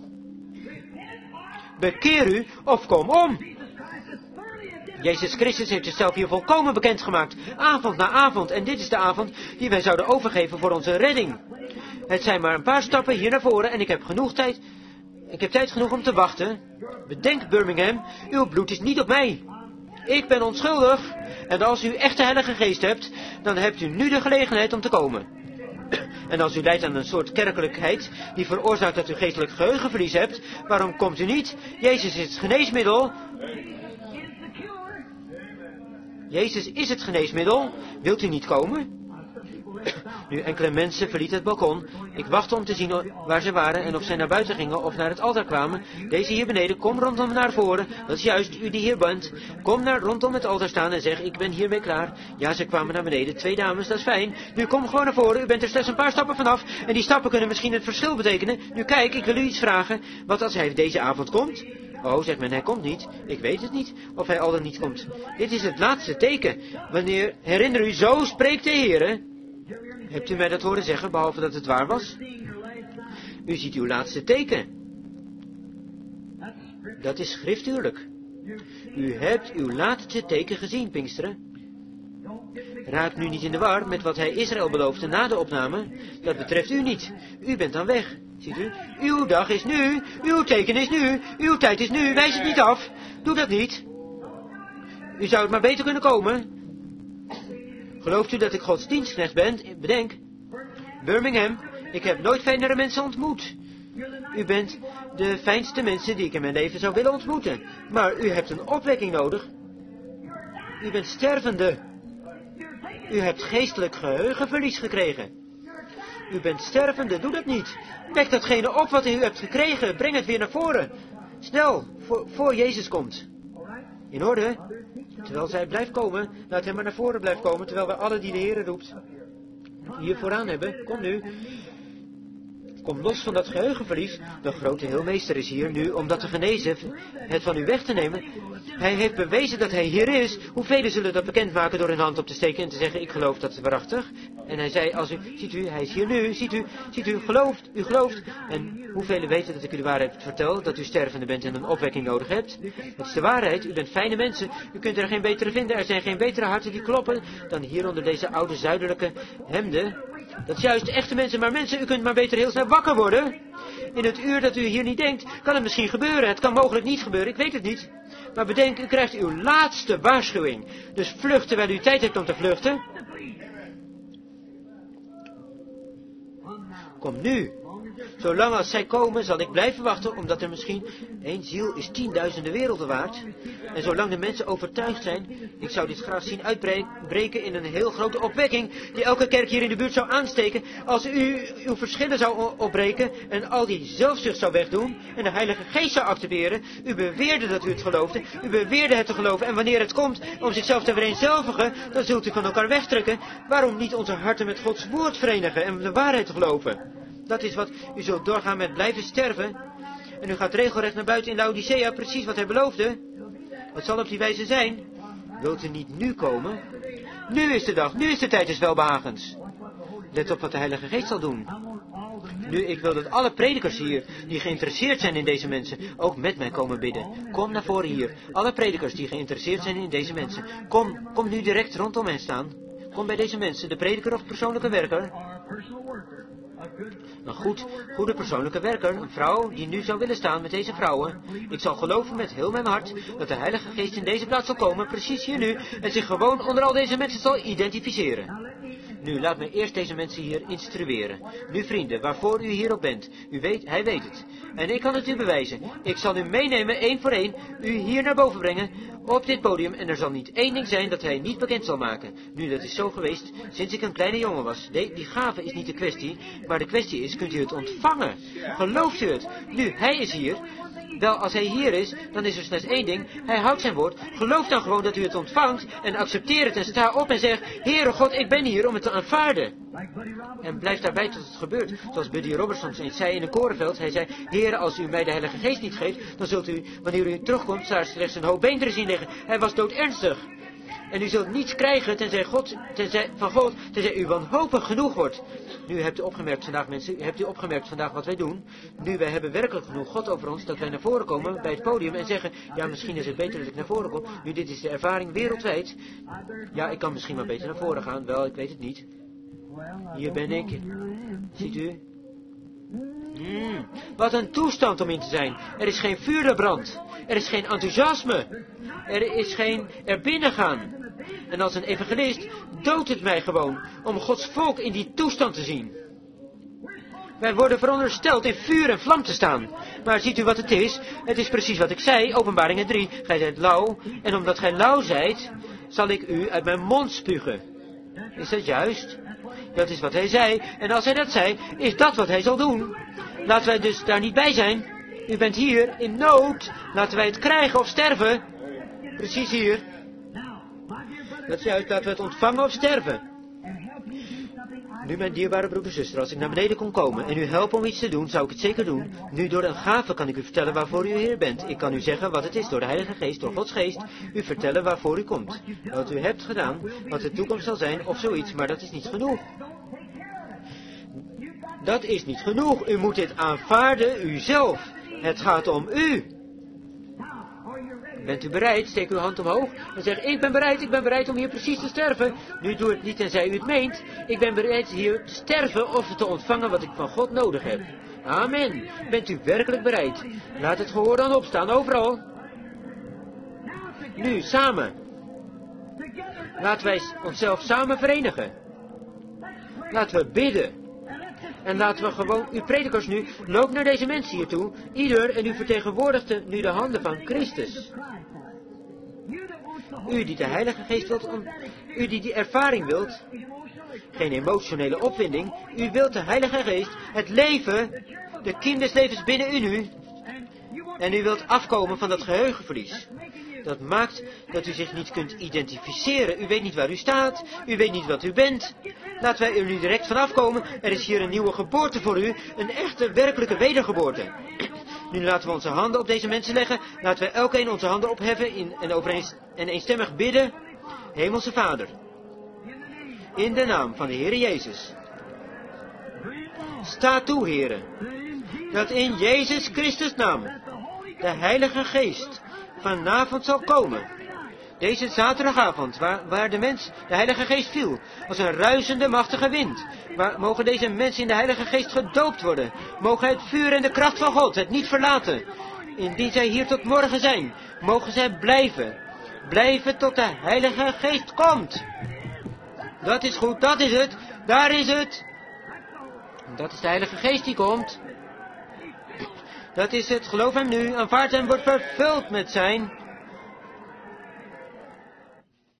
Bekeer u of kom om. Jezus Christus heeft zichzelf hier volkomen bekendgemaakt, avond na avond, en dit is de avond die wij zouden overgeven voor onze redding. Het zijn maar een paar stappen hier naar voren en ik heb tijd genoeg om te wachten. Bedenk, Birmingham, uw bloed is niet op mij. Ik ben onschuldig, en als u echt de Heilige Geest hebt, dan hebt u nu de gelegenheid om te komen. En als u lijdt aan een soort kerkelijkheid die veroorzaakt dat u geestelijk geheugenverlies hebt, waarom komt u niet? Jezus is het geneesmiddel. Jezus is het geneesmiddel. Wilt u niet komen? Nu enkele mensen verlieten het balkon. Ik wachtte om te zien waar ze waren en of zij naar buiten gingen of naar het altaar kwamen. Deze hier beneden, kom rondom naar voren. Dat is juist, u die hier bent. Kom rondom het altaar staan en zeg, ik ben hiermee klaar. Ja, ze kwamen naar beneden. 2 dames, dat is fijn. Nu kom gewoon naar voren, u bent er slechts een paar stappen vanaf. En die stappen kunnen misschien het verschil betekenen. Nu kijk, ik wil u iets vragen. Wat als hij deze avond komt? Oh, zegt men, hij komt niet. Ik weet het niet, of hij al dan niet komt. Dit is het laatste teken. Herinner u, zo spreekt de Heere. Hebt u mij dat horen zeggen, behalve dat het waar was? U ziet uw laatste teken. Dat is schriftuurlijk. U hebt uw laatste teken gezien, Pinksteren. Raak nu niet in de war met wat hij Israël beloofde na de opname. Dat betreft u niet. U bent dan weg. Ziet u? Uw dag is nu. Uw teken is nu. Uw tijd is nu. Wijs het niet af. Doe dat niet. U zou het maar beter kunnen komen. Gelooft u dat ik Gods dienstknecht ben? Bedenk. Birmingham, ik heb nooit fijnere mensen ontmoet. U bent de fijnste mensen die ik in mijn leven zou willen ontmoeten. Maar u hebt een opwekking nodig. U bent stervende. U hebt geestelijk geheugenverlies gekregen. U bent stervende, doe dat niet. Wek datgene op wat u hebt gekregen, breng het weer naar voren. Snel, voor Jezus komt. In orde? Terwijl zij blijft komen, laat hem maar naar voren blijven komen, terwijl wij alle die de Heere roept hier vooraan hebben. Kom nu. Kom los van dat geheugenverlies. De grote heelmeester is hier nu om dat te genezen, het van u weg te nemen. Hij heeft bewezen dat hij hier is. Hoeveel zullen dat bekendmaken door hun hand op te steken en te zeggen, ik geloof dat het waarachtig. En hij zei, ziet u, hij is hier nu, ziet u, u gelooft. En hoeveel weten dat ik u de waarheid vertel, dat u stervende bent en een opwekking nodig hebt. Het is de waarheid, u bent fijne mensen, u kunt er geen betere vinden. Er zijn geen betere harten die kloppen dan hier onder deze oude zuidelijke hemden. Dat is juist echte mensen, maar mensen, u kunt maar beter heel snel wakker worden. In het uur dat u hier niet denkt, kan het misschien gebeuren. Het kan mogelijk niet gebeuren, ik weet het niet. Maar bedenk, u krijgt uw laatste waarschuwing. Dus vlucht terwijl u tijd hebt om te vluchten. Kom nu. Zolang als zij komen, zal ik blijven wachten, omdat er misschien 1 ziel is 10.000 werelden waard. En zolang de mensen overtuigd zijn, ik zou dit graag zien uitbreken in een heel grote opwekking, die elke kerk hier in de buurt zou aansteken, als u uw verschillen zou opbreken en al die zelfzucht zou wegdoen en de Heilige Geest zou activeren. U beweerde dat u het geloofde, u beweerde het te geloven, en wanneer het komt om zichzelf te vereenzelvigen, dan zult u van elkaar wegtrekken. Waarom niet onze harten met Gods woord verenigen en de waarheid te geloven? Dat is wat u zult doorgaan met blijven sterven. En u gaat regelrecht naar buiten in Laodicea, precies wat hij beloofde. Het zal op die wijze zijn. Wilt u niet nu komen? Nu is de dag, nu is de tijd des welbehagens. Let op wat de Heilige Geest zal doen. Nu, ik wil dat alle predikers hier, die geïnteresseerd zijn in deze mensen, ook met mij komen bidden. Kom naar voren hier. Alle predikers die geïnteresseerd zijn in deze mensen. Kom nu direct rondom hen staan. Kom bij deze mensen, de prediker of persoonlijke werker. Een goede persoonlijke werker, een vrouw die nu zou willen staan met deze vrouwen. Ik zal geloven met heel mijn hart dat de Heilige Geest in deze plaats zal komen, precies hier nu, en zich gewoon onder al deze mensen zal identificeren. Nu, laat me eerst deze mensen hier instrueren. Nu, vrienden, waarvoor u hierop bent. Hij weet het. En ik kan het u bewijzen. Ik zal u meenemen, één voor één, u hier naar boven brengen, op dit podium. En er zal niet één ding zijn dat hij niet bekend zal maken. Nu, dat is zo geweest sinds ik een kleine jongen was. Die gave is niet de kwestie, maar de kwestie is, kunt u het ontvangen? Gelooft u het? Nu, hij is hier. Wel, als hij hier is, dan is er slechts één ding. Hij houdt zijn woord. Geloof dan gewoon dat u het ontvangt en accepteer het en sta op en zeg, Heere God, ik ben hier om het te aanvaarden. En blijf daarbij tot het gebeurt. Zoals Buddy Robertson eens zei in een korenveld. Hij zei, Heere, als u mij de Heilige Geest niet geeft, dan zult u, wanneer u terugkomt, daar slechts een hoop beenderen zien liggen. Hij was doodernstig. En u zult niets krijgen van God, tenzij u wanhopig genoeg wordt. Nu hebt u opgemerkt vandaag, mensen, hebt u opgemerkt vandaag wat wij doen. Nu, wij hebben werkelijk genoeg God over ons, dat wij naar voren komen bij het podium en zeggen, ja, misschien is het beter dat ik naar voren kom. Nu, dit is de ervaring wereldwijd. Ja, ik kan misschien maar beter naar voren gaan. Wel, ik weet het niet. Hier ben ik. Ziet u? Wat een toestand om in te zijn. Er is geen vuurbrand. Er is geen enthousiasme. Er is geen erbinnengaan. En als een evangelist doodt het mij gewoon om Gods volk in die toestand te zien. Wij worden verondersteld in vuur en vlam te staan. Maar ziet u wat het is? Het is precies wat ik zei, Openbaringen 3. Gij zijt lauw, en omdat gij lauw zijt, zal ik u uit mijn mond spugen. Is dat juist? Dat is wat hij zei. En als hij dat zei, is dat wat hij zal doen. Laten wij dus daar niet bij zijn. U bent hier in nood. Laten wij het krijgen of sterven. Precies hier. Dat is juist, laten we het ontvangen of sterven. Nu, mijn dierbare broeder en zuster, als ik naar beneden kon komen en u helpen om iets te doen, zou ik het zeker doen. Nu, door een gave kan ik u vertellen waarvoor u hier bent. Ik kan u zeggen wat het is door de Heilige Geest, door Gods Geest, u vertellen waarvoor u komt. Wat u hebt gedaan, wat de toekomst zal zijn of zoiets, maar dat is niet genoeg. Dat is niet genoeg. U moet dit aanvaarden, uzelf. Het gaat om u. Bent u bereid? Steek uw hand omhoog en zeg, ik ben bereid om hier precies te sterven. Nu doe het niet tenzij u het meent. Ik ben bereid hier te sterven of te ontvangen wat ik van God nodig heb. Amen. Bent u werkelijk bereid? Laat het gehoor dan opstaan, overal. Nu, samen. Laten wij onszelf samen verenigen. Laten we bidden. En laten we gewoon, uw predikers nu, loop naar deze mensen hier toe, ieder, en u vertegenwoordigt nu de handen van Christus. U die de Heilige Geest wilt, u die ervaring wilt, geen emotionele opwinding, u wilt de Heilige Geest, het leven, de kiem des levens binnen u nu, en u wilt afkomen van dat geheugenverlies. Dat maakt dat u zich niet kunt identificeren. U weet niet waar u staat. U weet niet wat u bent. Laten wij er nu direct vanaf komen. Er is hier een nieuwe geboorte voor u. Een echte, werkelijke wedergeboorte. Nu laten we onze handen op deze mensen leggen. Laten we elkeen onze handen opheffen en eenstemmig bidden. Hemelse Vader. In de naam van de Heere Jezus. Sta toe, Heere. Dat in Jezus Christus naam de Heilige Geest vanavond zal komen. Deze zaterdagavond, waar de Heilige Geest viel, als een ruisende machtige wind. Mogen deze mensen in de Heilige Geest gedoopt worden. Mogen het vuur en de kracht van God het niet verlaten. Indien zij hier tot morgen zijn, mogen zij blijven. Blijven tot de Heilige Geest komt. Dat is goed, dat is het. Daar is het. Dat is de Heilige Geest die komt. Dat is het, geloof hem nu, aanvaard hem, wordt vervuld met zijn